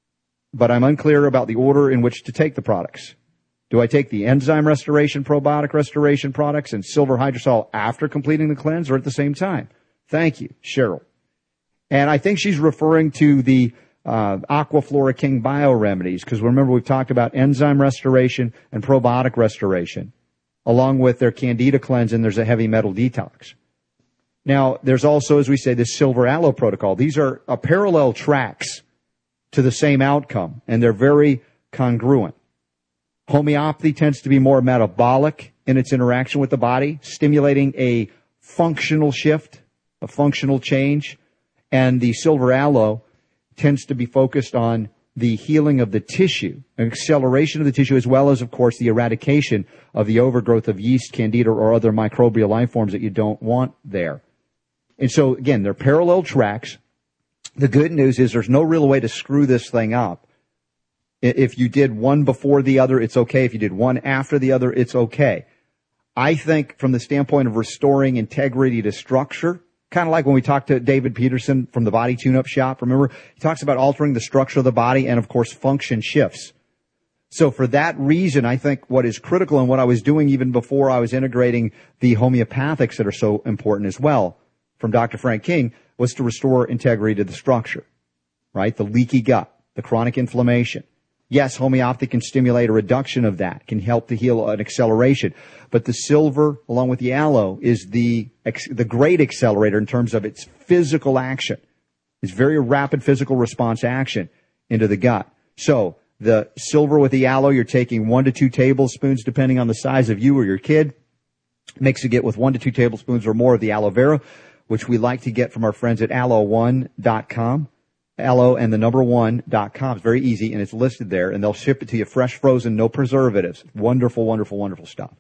but I'm unclear about the order in which to take the products. Do I take the enzyme restoration, probiotic restoration products and silver hydrosol after completing the cleanse or at the same time? Thank you, Cheryl. And I think she's referring to the uh, Aquaflora King Bio Remedies, because remember we've talked about enzyme restoration and probiotic restoration, along with their Candida cleanse, and there's a heavy metal detox. Now, there's also, as we say, the Silver Aloe Protocol. These are uh, parallel tracks to the same outcome, and they're very congruent. Homeopathy tends to be more metabolic in its interaction with the body, stimulating a functional shift, a functional change, and the Silver Aloe tends to be focused on the healing of the tissue, an acceleration of the tissue, as well as, of course, the eradication of the overgrowth of yeast, candida, or other microbial life forms that you don't want there. And so, again, they're parallel tracks. The good news is there's no real way to screw this thing up. If you did one before the other, it's okay. If you did one after the other, it's okay. I think from the standpoint of restoring integrity to structure, kind of like when we talked to David Peterson from the Body Tune-Up Shop, remember? He talks about altering the structure of the body and, of course, function shifts. So for that reason, I think what is critical and what I was doing even before I was integrating the homeopathics that are so important as well from Doctor Frank King was to restore integrity to the structure, right? The leaky gut, the chronic inflammation. Yes, homeopathy can stimulate a reduction of that, can help to heal an acceleration. But the silver, along with the aloe, is the the great accelerator in terms of its physical action. It's very rapid physical response action into the gut. So the silver with the aloe, you're taking one to two tablespoons, depending on the size of you or your kid. Mix it with one to two tablespoons or more of the aloe vera, which we like to get from our friends at aloe one dot com. Aloe and the number one dot com. It's very easy, and it's listed there, and they'll ship it to you fresh, frozen, no preservatives. Wonderful, wonderful, wonderful stuff.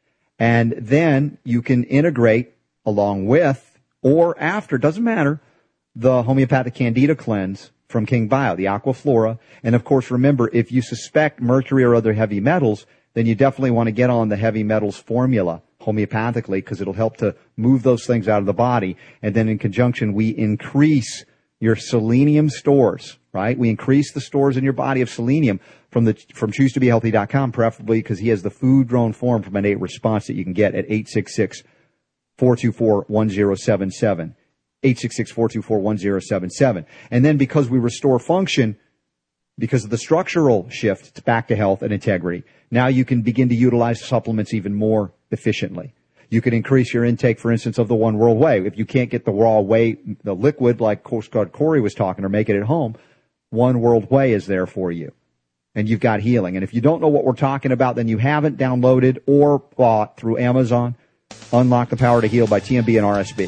And then you can integrate along with or after, doesn't matter, the homeopathic Candida cleanse from King Bio, the Aquaflora. And, of course, remember, if you suspect mercury or other heavy metals, then you definitely want to get on the heavy metals formula homeopathically because it'll help to move those things out of the body. And then in conjunction, we increase your selenium stores, right? We increase the stores in your body of selenium from the from choose to be healthy dot com, preferably because he has the food-grown form from innate response that you can get at eight six six, four two four, one zero seven seven. eight six six, four two four, one zero seven seven. And then because we restore function, because of the structural shift back to health and integrity, now you can begin to utilize supplements even more efficiently. You can increase your intake, for instance, of the One World Whey. If you can't get the raw whey, the liquid, like Coast Guard Corey was talking, or make it at home, One World Whey is there for you. And you've got healing. And if you don't know what we're talking about, then you haven't downloaded or bought through Amazon Unlock the Power to Heal by T M B and R S B.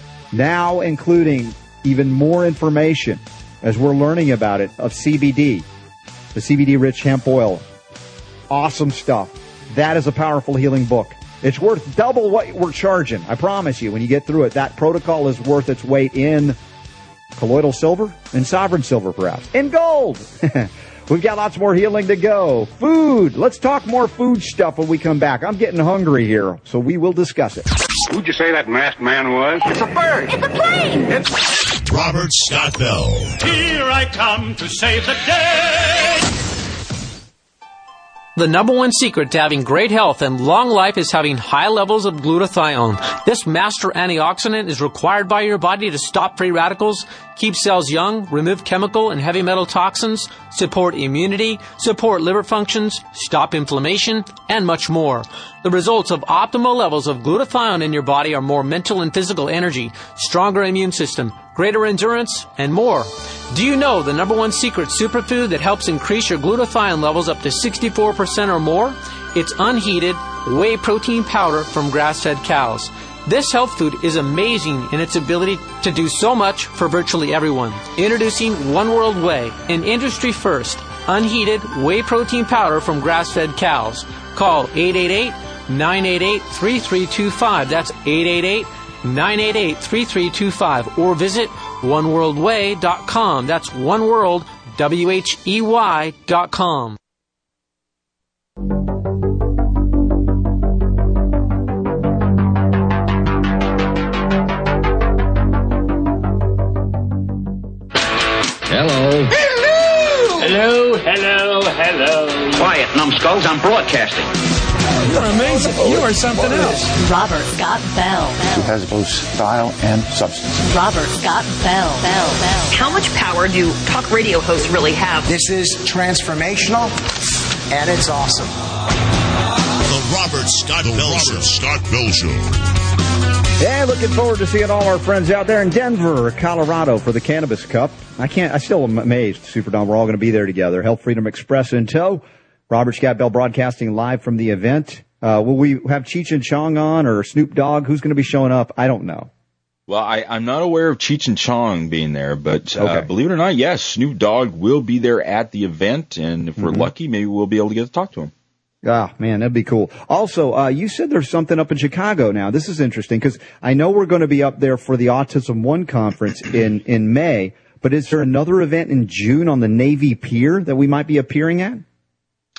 Now including even more information as we're learning about it of C B D, the C B D-rich hemp oil. Awesome stuff. That is a powerful healing book. It's worth double what we're charging. I promise you, when you get through it, that protocol is worth its weight in colloidal silver and sovereign silver, perhaps. In gold. We've got lots more healing to go. Food. Let's talk more food stuff when we come back. I'm getting hungry here, so we will discuss it. Who'd you say that masked man was? It's a bird. It's a plane. It's Robert Scott Bell. Here I come to save the day. The number one secret to having great health and long life is having high levels of glutathione. This master antioxidant is required by your body to stop free radicals, keep cells young, remove chemical and heavy metal toxins, support immunity, support liver functions, stop inflammation, and much more. The results of optimal levels of glutathione in your body are more mental and physical energy, stronger immune system, greater endurance, and more. Do you know the number one secret superfood that helps increase your glutathione levels up to sixty-four percent or more? It's unheated whey protein powder from grass-fed cows. This health food is amazing in its ability to do so much for virtually everyone. Introducing One World Whey, an industry first, unheated whey protein powder from grass-fed cows. Call eight eight eight, nine eight eight, three three two five. That's eight eight eight, nine eight eight, three three two five. Or visit one world whey dot com. That's oneworld, W H E Y dot com. Hello. Hello. Hello, hello, hello. Quiet, numbskulls, I'm broadcasting. You're amazing. You are something else. Robert Scott Bell. He has both style and substance. Robert Scott Bell. Bell. Bell. How much power do talk radio hosts really have? This is transformational, and it's awesome. The Robert Scott Bell Show. Scott Bell Show. Yeah, looking forward to seeing all our friends out there in Denver, Colorado for the Cannabis Cup. I can't, I still am amazed, Superdome. We're all going to be there together. Health Freedom Express in tow. Robert Scott Bell broadcasting live from the event. Uh, will we have Cheech and Chong on or Snoop Dogg? Who's going to be showing up? I don't know. Well, I, I'm not aware of Cheech and Chong being there, but uh, Okay. believe it or not, yes, Snoop Dogg will be there at the event, and if we're Mhm. lucky, maybe we'll be able to get to talk to him. Ah, man, that'd be cool. Also, uh, you said there's something up in Chicago now. This is interesting because I know we're going to be up there for the Autism One conference in, in May, but is there another event in June on the Navy Pier that we might be appearing at?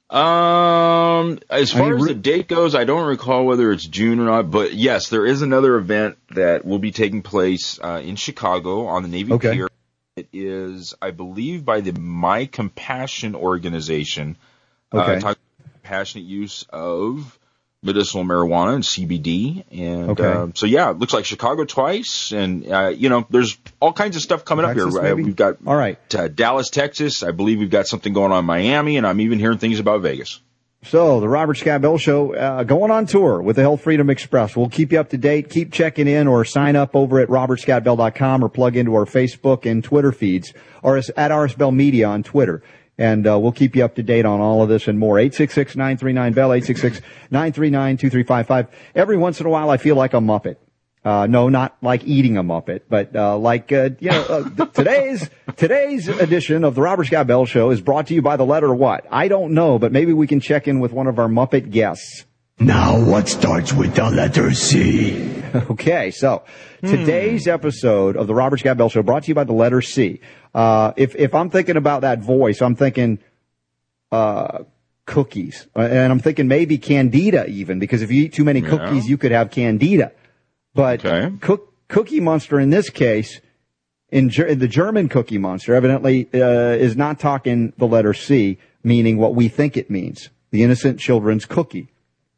Um, as far I mean, as the date goes, I don't recall whether it's June or not, but yes, there is another event that will be taking place uh, in Chicago on the Navy Okay. Pier. It is, I believe, by the My Compassion organization. Okay. Uh, talking about compassionate use of medicinal marijuana and C B D. And Okay. uh, so, yeah, it looks like Chicago twice. And, uh, you know, there's all kinds of stuff coming Texas, up here. Uh, maybe? we've got All right. uh, Dallas, Texas. I believe we've got something going on in Miami, and I'm even hearing things about Vegas. So, the Robert Scott Bell Show, uh, going on tour with the Health Freedom Express. We'll keep you up to date. Keep checking in or sign up over at robert scott bell dot com or plug into our Facebook and Twitter feeds or at R S Bell Media on Twitter. And uh, we'll keep you up to date on all of this and more. eight six six, nine three nine, B E L L, eight six six, nine three nine, two three five five. Every once in a while, I feel like a Muppet. Uh, no, not like eating a Muppet, but uh, like, uh, you know, uh, th- today's today's edition of the Robert Scott Bell Show is brought to you by the letter what? I don't know, but maybe we can check in with one of our Muppet guests. Now, what starts with the letter C? Okay, so today's episode of the Robert Scott Bell Show brought to you by the letter C. Uh, if if I'm thinking about that voice, I'm thinking uh, cookies, uh, and I'm thinking maybe Candida even, because if you eat too many Yeah. cookies, you could have Candida. But Okay. cook, Cookie Monster in this case, in, Ger- in the German Cookie Monster, evidently uh, is not talking the letter C, meaning what we think it means, the innocent children's cookie.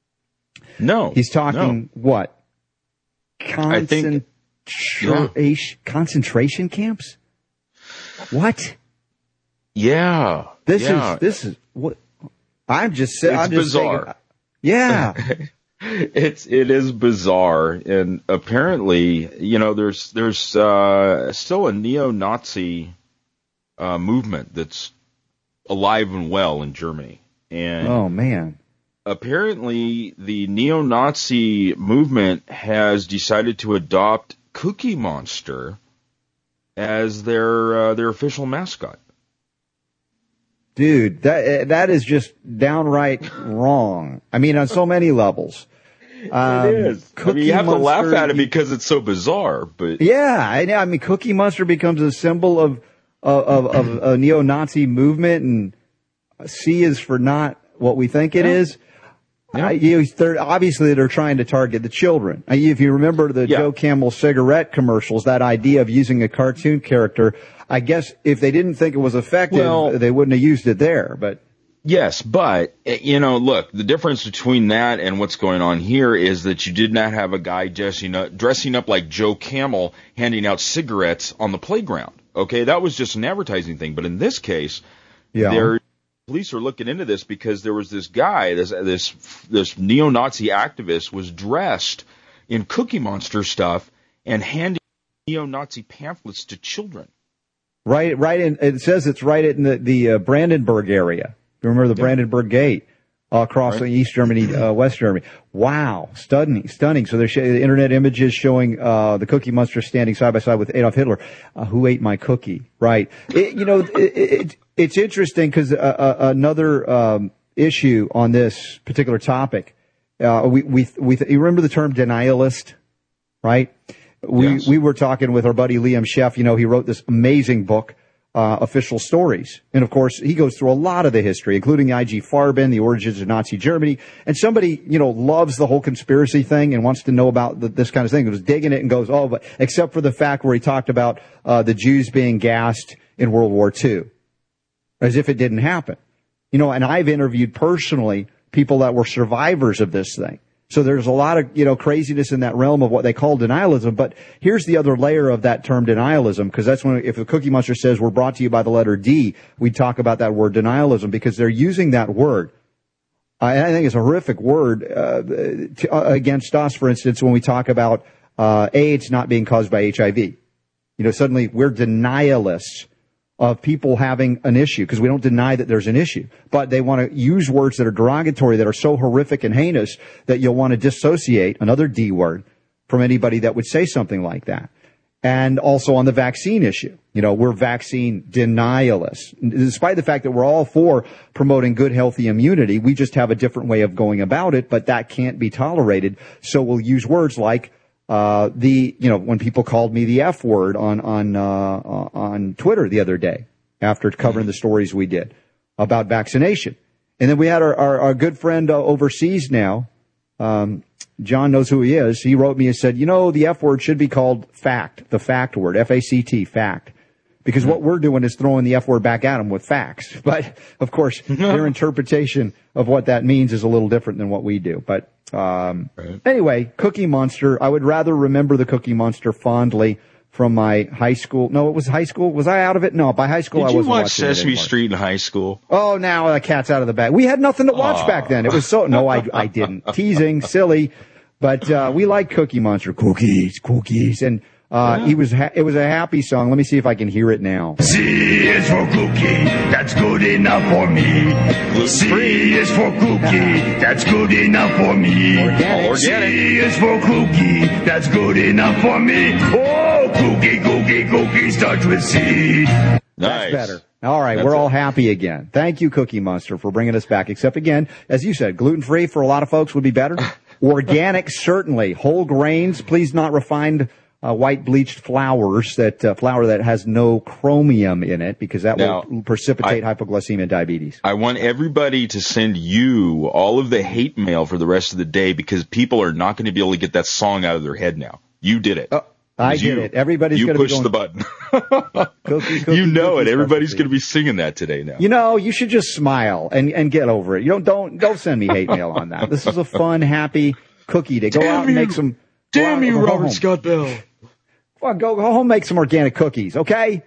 No. He's talking no. what? I think- Concentration, concentration camps? What? Yeah. This yeah. is, this is, what? I'm just saying, It's I'm just bizarre. saying, yeah. It's it is bizarre, and apparently, you know, there's there's uh, still a neo-Nazi uh, movement that's alive and well in Germany, and Oh, man. apparently the neo-Nazi movement has decided to adopt Cookie Monster as their uh, their official mascot. Dude, that that is just downright wrong. I mean, on so many levels. Um, it is. I mean, you have to laugh at it because it's so bizarre, but Yeah, I know. I mean, Cookie Monster becomes a symbol of of, of, of a neo-Nazi movement, and C is for not what we think it Yeah. is. Yeah. I, you know, they're, obviously, they're trying to target the children. I, if you remember the Yeah. Joe Camel cigarette commercials, that idea of using a cartoon character, I guess if they didn't think it was effective, Well- they wouldn't have used it there. But yes, but, eh, you know, look, the difference between that and what's going on here is that you did not have a guy dressing up, dressing up like Joe Camel handing out cigarettes on the playground. Okay, that was just an advertising thing. But in this case, yeah, there, police are looking into this because there was this guy, this this this neo-Nazi activist was dressed in Cookie Monster stuff and handing neo-Nazi pamphlets to children. right, right. In, it says it's right in the the uh, Brandenburg area. You remember the Yeah. Brandenburg Gate uh, across Right. East Germany, uh, West Germany. Wow, stunning, stunning. So there's sh- the internet images showing uh, the Cookie Monster standing side by side with Adolf Hitler. Uh, who ate my cookie? Right. It, you know, it, it, it's interesting because uh, uh, another um, issue on this particular topic. Uh, we we we you remember the term denialist, right? We Yes. we were talking with our buddy Liam Sheff. You know, he wrote this amazing book, uh, Official Stories. And of course, he goes through a lot of the history, including the I G Farben, the origins of Nazi Germany. And somebody, you know, loves the whole conspiracy thing and wants to know about the, this kind of thing. He was digging it and goes, oh, but except for the fact where he talked about, uh, the Jews being gassed in World War Two. As if it didn't happen. You know, and I've interviewed personally people that were survivors of this thing. So there's a lot of, you know, craziness in that realm of what they call denialism. But here's the other layer of that term denialism, because that's when, if the Cookie Monster says we're brought to you by the letter D, we talk about that word denialism, because they're using that word. I, I think it's a horrific word uh, to, uh, against us, for instance, when we talk about uh, AIDS not being caused by H I V. You know, suddenly we're denialists of people having an issue, because we don't deny that there's an issue. But they want to use words that are derogatory, that are so horrific and heinous that you'll want to dissociate, another D word, from anybody that would say something like that. And also on the vaccine issue. You know, we're vaccine denialists. Despite the fact that we're all for promoting good, healthy immunity, we just have a different way of going about it, but that can't be tolerated. So we'll use words like Uh, the, you know, when people called me the F word on, on, uh, on Twitter the other day after covering the stories we did about vaccination. And then we had our, our, our good friend uh, overseas now. Um, John knows who he is. He wrote me and said, you know, the F word should be called fact, the fact word, F A C T, fact. Because what we're doing is throwing the F word back at them with facts. But, of course, their interpretation of what that means is a little different than what we do. But um, right. Anyway, Cookie Monster. I would rather remember the Cookie Monster fondly from my high school. No, it was high school. Was I out of it? No, by high school Did I wasn't watch watching it Sesame anymore. Street in high school? Oh, now the cat's out of the bag. We had nothing to watch Aww. back then. It was so, no, I, I didn't. Teasing, silly. But, uh, we like Cookie Monster. Cookies, cookies. And, uh, Yeah. he was, ha- it was a happy song. Let me see if I can hear it now. C is for cookie, that's good enough for me. C is for cookie, that's good enough for me. Organic. C is for cookie, that's good enough for me. Oh, cookie, cookie, cookie starts with C. That's Nice. better. All right, That's we're it. all happy again. Thank you, Cookie Monster, for bringing us back. Except, again, as you said, gluten-free for a lot of folks would be better. Organic, certainly. Whole grains, please not refined uh, white bleached flours, that uh, flour that has no chromium in it, because that Now, will precipitate I- hypoglycemia and diabetes. I want everybody to send you all of the hate mail for the rest of the day because people are not going to be able to get that song out of their head now. You did it. Uh, I was did you. it. Everybody's You going to be pushed going, the button. Cookie, cookie, You know cookie it. Everybody's specialty. going to be singing that today now. You know, you should just smile and, and get over it. You don't, don't, don't send me hate mail on that. This is a fun, happy cookie to go Damn out and you. make some. Damn go you, out, go Robert home. Scott Bell. Well, go, go home, make some organic cookies, okay?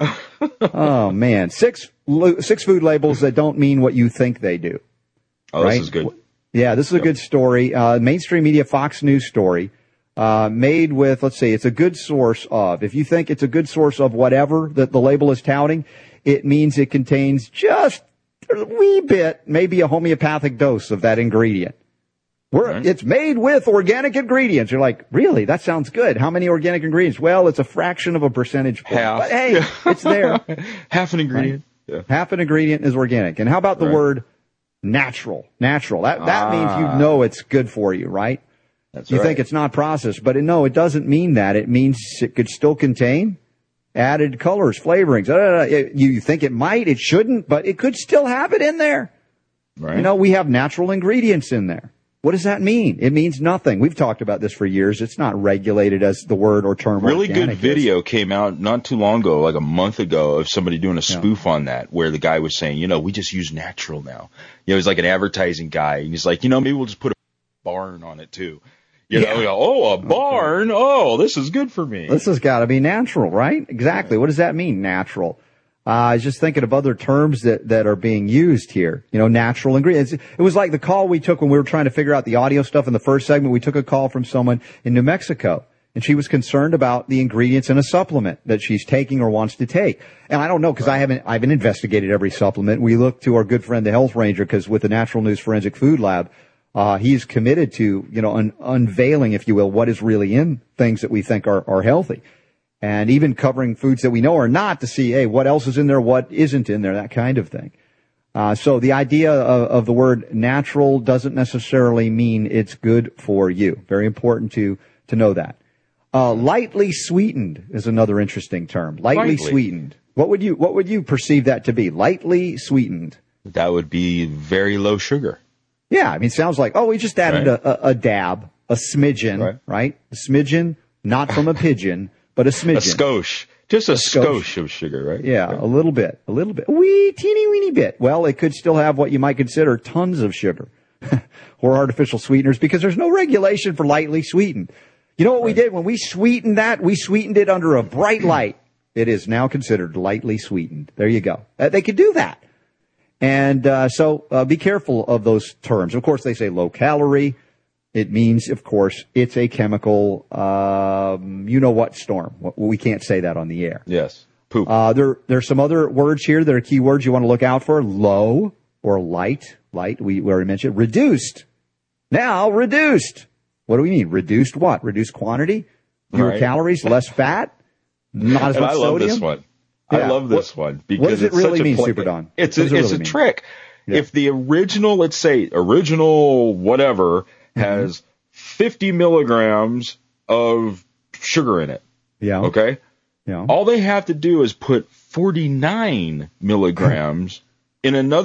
Oh man, six lo- six food labels that don't mean what you think they do. Oh, right? this is good. Yeah, this is a good story. Uh, mainstream media, Fox News story, uh, made with, let's see, it's a good source of. If you think it's a good source of whatever that the label is touting, it means it contains just a wee bit, maybe a homeopathic dose of that ingredient. We're, Right. It's made with organic ingredients. You're like, really? That sounds good. How many organic ingredients? Well, it's a fraction of a percentage point. Half. But hey, it's there. Half an ingredient. Yeah. Half an ingredient is organic. And how about the Right. word natural? Natural. That that Ah. means you know it's good for you, right? That's you right. think it's not processed, but no, it doesn't mean that. It means it could still contain added colors, flavorings. Uh, it- you think it might, it shouldn't, but it could still have it in there. Right. You know, we have natural ingredients in there. What does that mean? It means nothing. We've talked about this for years. It's not regulated as the word or term. Really good organic is. video came out not too long ago, like a month ago, of somebody doing a spoof on that, where the guy was saying, you know, we just use natural now. You know, he's like an advertising guy, and he's like, you know, maybe we'll just put a barn on it too. You know, we go, oh, a barn. Oh, this is good for me. This has got to be natural, right? Exactly. What does that mean, natural? Uh, I was just thinking of other terms that, that are being used here. You know, natural ingredients. It was like the call we took when we were trying to figure out the audio stuff in the first segment. We took a call from someone in New Mexico, and she was concerned about the ingredients in a supplement that she's taking or wants to take. And I don't know, because I haven't, I haven't investigated every supplement. We look to our good friend, the Health Ranger, because with the Natural News Forensic Food Lab, uh, he's committed to, you know, un- unveiling, if you will, what is really in things that we think are, are healthy. And even covering foods that we know are not, to see, hey, what else is in there, what isn't in there, that kind of thing. Uh, so the idea of, of the word natural doesn't necessarily mean it's good for you. Very important to, to know that. Uh, lightly sweetened is another interesting term. Lightly, Lightly. sweetened. What would you, what would you perceive that to be? Lightly sweetened. That would be very low sugar. Yeah, I mean, it sounds like, oh, we just added Right. a, a, a dab, a smidgen, right. Right. A smidgen, not from a pigeon, but a smidgen. A skosh. Just a, A skosh. skosh of sugar, right? Yeah, a little bit, a little bit, a wee teeny weeny bit. Well, it could still have what you might consider tons of sugar or artificial sweeteners, because there's no regulation for lightly sweetened. You know what we did when we sweetened that? We sweetened it under a bright light. It is now considered lightly sweetened. There you go. Uh, they could do that. And uh, so uh, be careful of those terms. Of course, they say low calorie. It means, of course, it's a chemical, um, you know what storm. We can't say that on the air. Yes. Poop. Uh, there, there's some other words here that are key words you want to look out for. Low or light. Light, we, we already mentioned. Reduced. Now, reduced. What do we mean? Reduced what? Reduced quantity? Fewer Right. calories? Less fat? Not as and much I love sodium? this one. Yeah. I love this What- one because what does it it's really such a mean, pla- Super Don? It's What a, does it it's really a mean? trick. Yeah. If the original, let's say original whatever has fifty milligrams of sugar in it. Yeah. Okay. Yeah. All they have to do is put forty-nine milligrams in another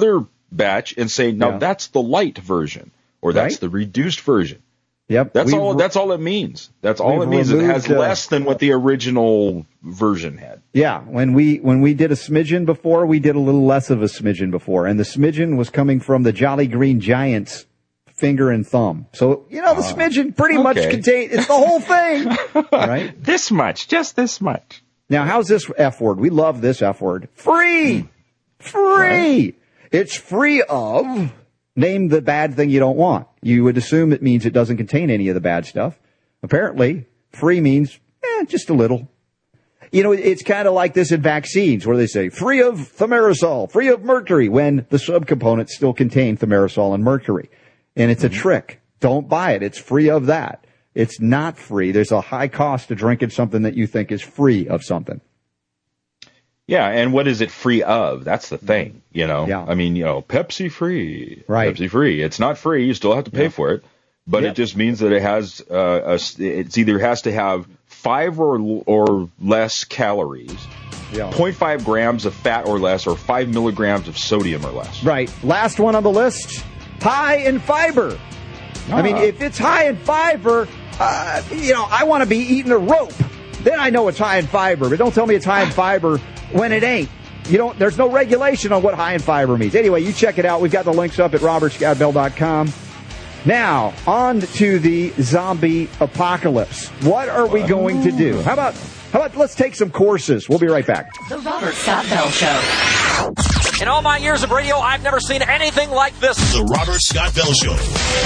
batch and say, no, Yeah. that's the light version, or that's Right. the reduced version. Yep. That's We've all. re- That's all it means. That's all it we've means. It has removed, uh, less than what the original version had. Yeah, when we when we did a smidgen before, we did a little less of a smidgen before, and the smidgen was coming from the Jolly Green Giant's finger and thumb. So you know the Uh, smidgen pretty much okay. contains it's the whole thing, right? This much, just this much. Now, how's this F word? We love this F word. Free, free. It's free of. Name the bad thing you don't want. You would assume it means it doesn't contain any of the bad stuff. Apparently, free means eh, just a little. You know, it's kind of like this in vaccines where they say free of thimerosal, free of mercury, when the subcomponents still contain thimerosal and mercury. And it's a trick. Don't buy it. It's free of that. It's not free. There's a high cost to drinking something that you think is free of something. Yeah, and what is it free of? That's the thing, you know. Yeah. I mean, you know, Pepsi free, Right. Pepsi free. It's not free. You still have to pay Yeah. for it, but Yep. it just means that it has, uh, a, it's either has to have five or or less calories, Yeah. zero point five grams of fat or less, or five milligrams of sodium or less. Right. Last one on the list, high in fiber. I mean, Ah. if it's high in fiber, uh, you know, I want to be eating a rope. Then I know it's high in fiber. But don't tell me it's high in fiber when it ain't. You don't. There's no regulation on what high in fiber means. Anyway, you check it out. We've got the links up at robert scott bell dot com. Now, on to the zombie apocalypse. What are we going to do? How about, how about let's take some courses. We'll be right back. The Robert Scott Bell Show. In all my years of radio, I've never seen anything like this. The Robert Scott Bell Show.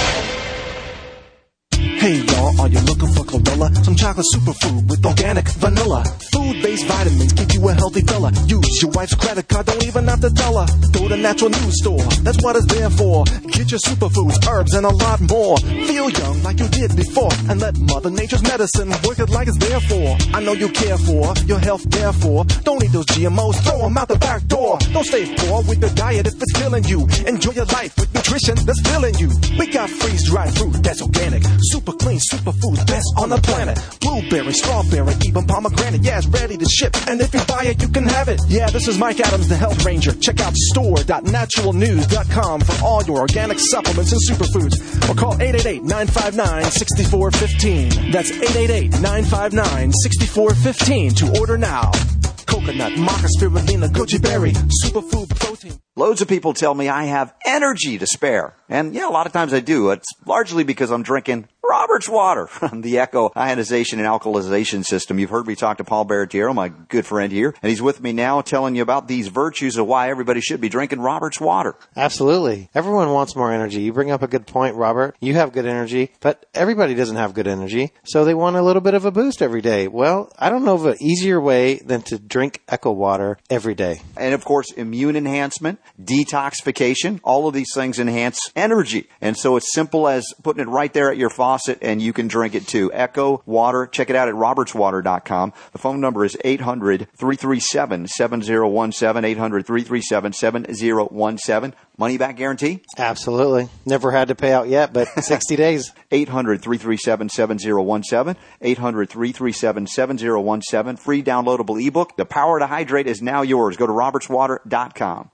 Hey y'all, are you looking for chlorella? Some chocolate superfood with organic vanilla. Food-based vitamins keep you a healthy fella. Use your wife's credit card, don't even have to tell her. Go to Natural News Store, that's what it's there for. Get your superfoods, herbs, and a lot more. Feel young like you did before, and let Mother Nature's medicine work it like it's there for. I know you care for your health, therefore. Don't eat those G M Os, throw them out the back door. Don't stay poor with your diet if it's killing you. Enjoy your life with nutrition that's filling you. We got freeze-dried fruit that's organic. Super clean, superfoods, best on the planet. Blueberry, strawberry, even pomegranate. Yeah, it's ready to ship. And if you buy it, you can have it. Yeah, this is Mike Adams, the Health Ranger. Check out store dot natural news dot com for all your organic supplements and superfoods. Or call eight eight eight, nine five nine, six four one five. That's eight eight eight, nine five nine, six four one five to order now. Coconut, maca, spirulina, goji berry, superfood protein. Loads of people tell me I have energy to spare. And yeah, a lot of times I do. It's largely because I'm drinking Robert's water from the Echo ionization and alkalization system. You've heard me talk to Paul Baratiero, my good friend here, and he's with me now telling you about these virtues of why everybody should be drinking Robert's water. Absolutely. Everyone wants more energy. You bring up a good point, Robert. You have good energy, but everybody doesn't have good energy, so they want a little bit of a boost every day. Well, I don't know of an easier way than to drink Echo water every day. And of course, immune enhancement, detoxification, all of these things enhance energy. And so it's simple as putting it right there at your faucet and you can drink it too. Echo Water. Check it out at roberts water dot com. The phone number is eight hundred, three three seven, seven zero one seven, eight hundred, three three seven, seven zero one seven. Money back guarantee? Absolutely. Never had to pay out yet, but sixty days. eight hundred, three three seven, seven zero one seven. eight hundred, three three seven, seven zero one seven. Free downloadable ebook. The power to hydrate is now yours. Go to roberts water dot com.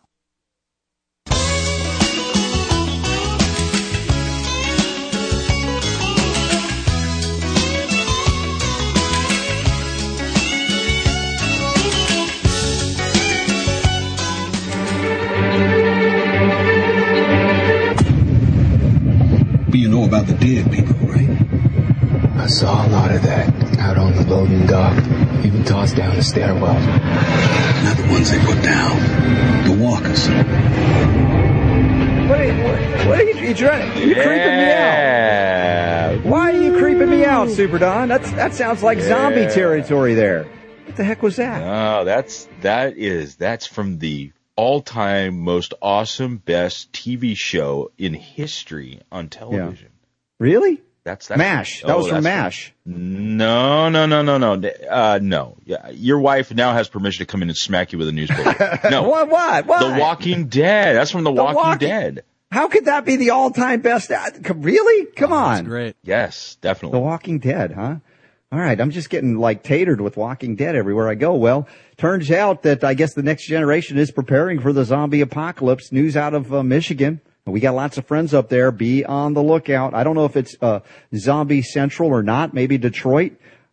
You know about the dead people, right? I saw a lot of that out on the loading dock, even tossed down the stairwell. Not the ones they put down. The walkers. What are you, what, what are you, you trying, you're yeah. creeping me out. Why are you creeping me out, Super Don? That's, that sounds like yeah. zombie territory there. What the heck was that? Oh, that's, that is, that's from the all-time most awesome, best T V show in history on television. Yeah. Really? That's, that's MASH. That oh, was from MASH. From, no, no, no, no, no. Uh, no. Yeah, your wife now has permission to come in and smack you with a newspaper. No. What? What? What? The Walking Dead. That's from The, the Walking, Walking Dead. How could that be the all-time best? Really? Come on. That's great. Yes, definitely. The Walking Dead, huh? All right, I'm just getting like tatered with Walking Dead everywhere I go. Well, turns out that I guess the next generation is preparing for the zombie apocalypse. News out of uh, Michigan. We got lots of friends up there. Be on the lookout. I don't know if it's uh, Zombie Central or not. Maybe Detroit.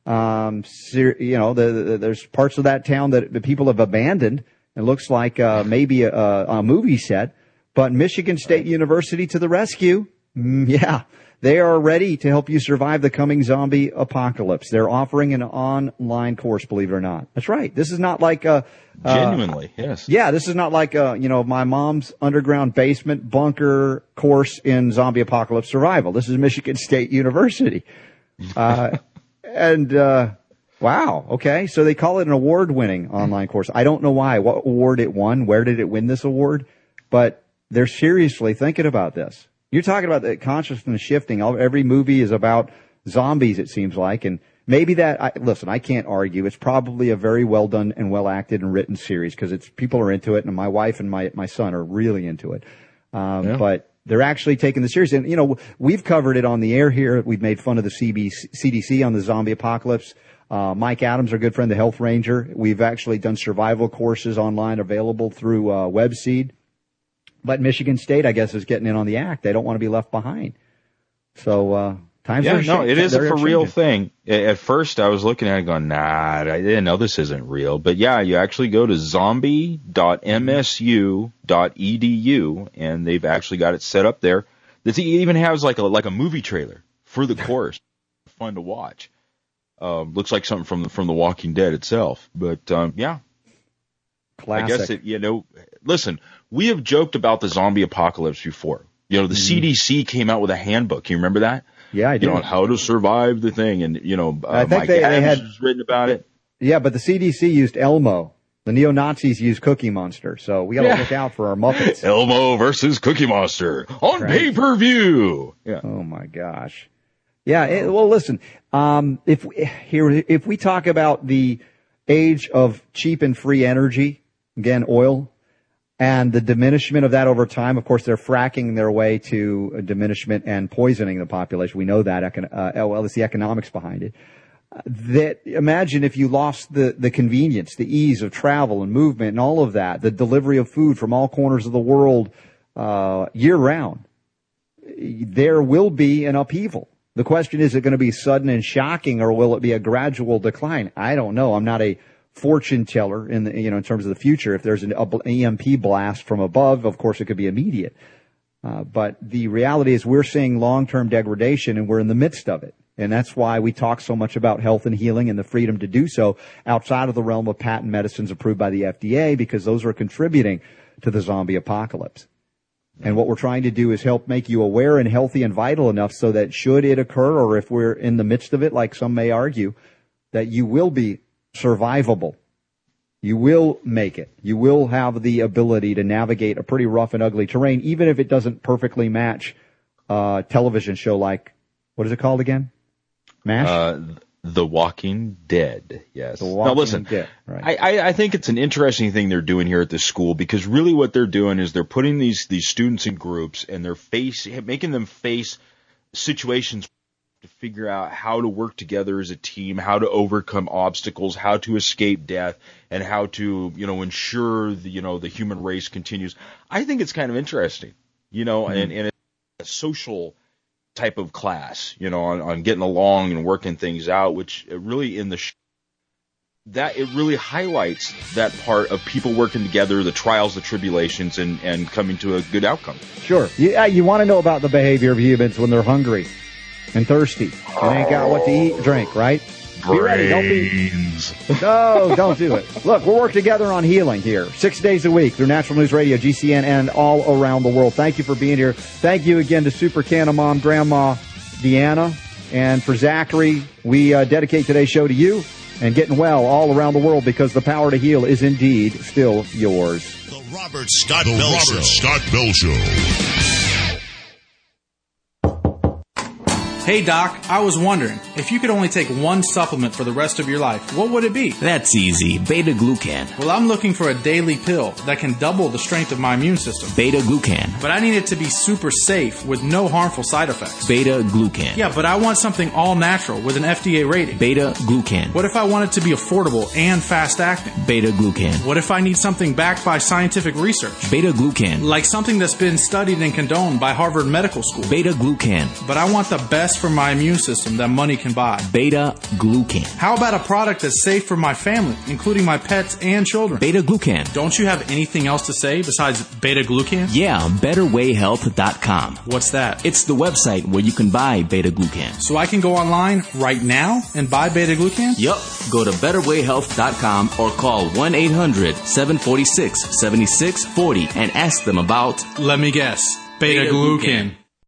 Um, you know, the, the, there's parts of that town that the people have abandoned. It looks like uh, maybe a, a movie set. But Michigan State University to the rescue. Mm, yeah. They are ready to help you survive the coming zombie apocalypse. They're offering an online course, believe it or not. That's right. This is not like a... Uh, Genuinely, yes. Yeah, this is not like a, you know, my mom's underground basement bunker course in zombie apocalypse survival. This is Michigan State University. Uh, and, uh, wow, okay. So they call it an award-winning online course. I don't know why, what award it won, where did it win this award, but they're seriously thinking about this. You're talking about the consciousness shifting. Every movie is about zombies, it seems like. And maybe that, I, listen, I can't argue. It's probably a very well done and well acted and written series because it's, people are into it. And my wife and my, my son are really into it. Um, yeah. But they're actually taking the series. And, you know, we've covered it on the air here. We've made fun of the C B C, C D C on the zombie apocalypse. Uh, Mike Adams, our good friend, the health ranger. We've actually done survival courses online available through, uh, Webseed. But Michigan State, I guess, is getting in on the act. They don't want to be left behind. So, uh, times yeah, are no, it is a for real changing. thing. At first, I was looking at it going, nah, I didn't know this isn't real. But yeah, you actually go to zombie dot m s u dot e d u, and they've actually got it set up there. It even has like a, like a movie trailer for the course. Fun to watch. Um, looks like something from the, from The Walking Dead itself. But, um, yeah. Classic. I guess it, you know, listen, we have joked about the zombie apocalypse before. You know, the mm-hmm. C D C came out with a handbook. You remember that? Yeah, I do. You know, on how to survive the thing. And, you know, uh, I think Mike they, Adams they had has written about it. Yeah, but the C D C used Elmo. The neo-Nazis used Cookie Monster. So we got to yeah. look out for our Muppets. Elmo versus Cookie Monster on right. pay-per-view. Yeah. Oh, my gosh. Yeah, it, well, listen, um, if we, here, if we talk about the age of cheap and free energy, again, oil, and the diminishment of that over time, of course, they're fracking their way to a diminishment and poisoning the population. We know that. Uh, well, it's the economics behind it. Uh, that imagine if you lost the, the convenience, the ease of travel and movement and all of that, the delivery of food from all corners of the world uh, year round. There will be an upheaval. The question is, is it going to be sudden and shocking, or will it be a gradual decline? I don't know. I'm not a fortune teller in the, you know, in terms of the future. If there's an E M P blast from above, of course it could be immediate. Uh, but the reality is we're seeing long-term degradation and we're in the midst of it. And that's why we talk so much about health and healing and the freedom to do so outside of the realm of patent medicines approved by the F D A, because those are contributing to the zombie apocalypse. And what we're trying to do is help make you aware and healthy and vital enough so that should it occur, or if we're in the midst of it, like some may argue, that you will be survivable. You will make it. You will have the ability to navigate a pretty rough and ugly terrain, even if it doesn't perfectly match a television show like, what is it called again? MASH? Uh, The Walking Dead, yes. The Walking now listen, Dead, right. I, I, I think it's an interesting thing they're doing here at this school, because really what they're doing is they're putting these, these students in groups and they're face, making them face situations to figure out how to work together as a team, how to overcome obstacles, how to escape death, and how to, you know, ensure the, you know, the human race continues. I think it's kind of interesting, you know, mm-hmm. and, and it's a social type of class, you know, on, on getting along and working things out, which really in the sh- that it really highlights that part of people working together, the trials, the tribulations, and, and coming to a good outcome. Sure. Yeah, you want to know about the behavior of humans when they're hungry and thirsty and ain't got what to eat, drink, right? Be ready. Don't be. No, don't do it. Look, we'll work together on healing here, six days a week through Natural News Radio, G C N, and all around the world. Thank you for being here. Thank you again to Super Canna Mom, Grandma Deanna, and for Zachary. We uh, dedicate today's show to you and getting well all around the world, because the power to heal is indeed still yours. The Robert Scott the Bell Robert Show. Scott Bell Show. Hey doc, I was wondering, if you could only take one supplement for the rest of your life, what would it be? That's easy. Beta-glucan. Well, I'm looking for a daily pill that can double the strength of my immune system. Beta-glucan. But I need it to be super safe with no harmful side effects. Beta-glucan. Yeah, but I want something all natural with an F D A rating. Beta-glucan. What if I want it to be affordable and fast acting? Beta-glucan. What if I need something backed by scientific research? Beta-glucan. Like something that's been studied and condoned by Harvard Medical School. Beta-glucan. But I want the best for my immune system that money can buy. Beta-glucan. How about a product that's safe for my family, including my pets and children? Beta-glucan. Don't you have anything else to say besides beta-glucan? Yeah, better way health dot com. What's that? It's the website where you can buy beta-glucan. So I can go online right now and buy beta-glucan? Yup. Go to better way health dot com or call one eight hundred seven four six seven six four zero and ask them about... Let me guess. Beta-glucan.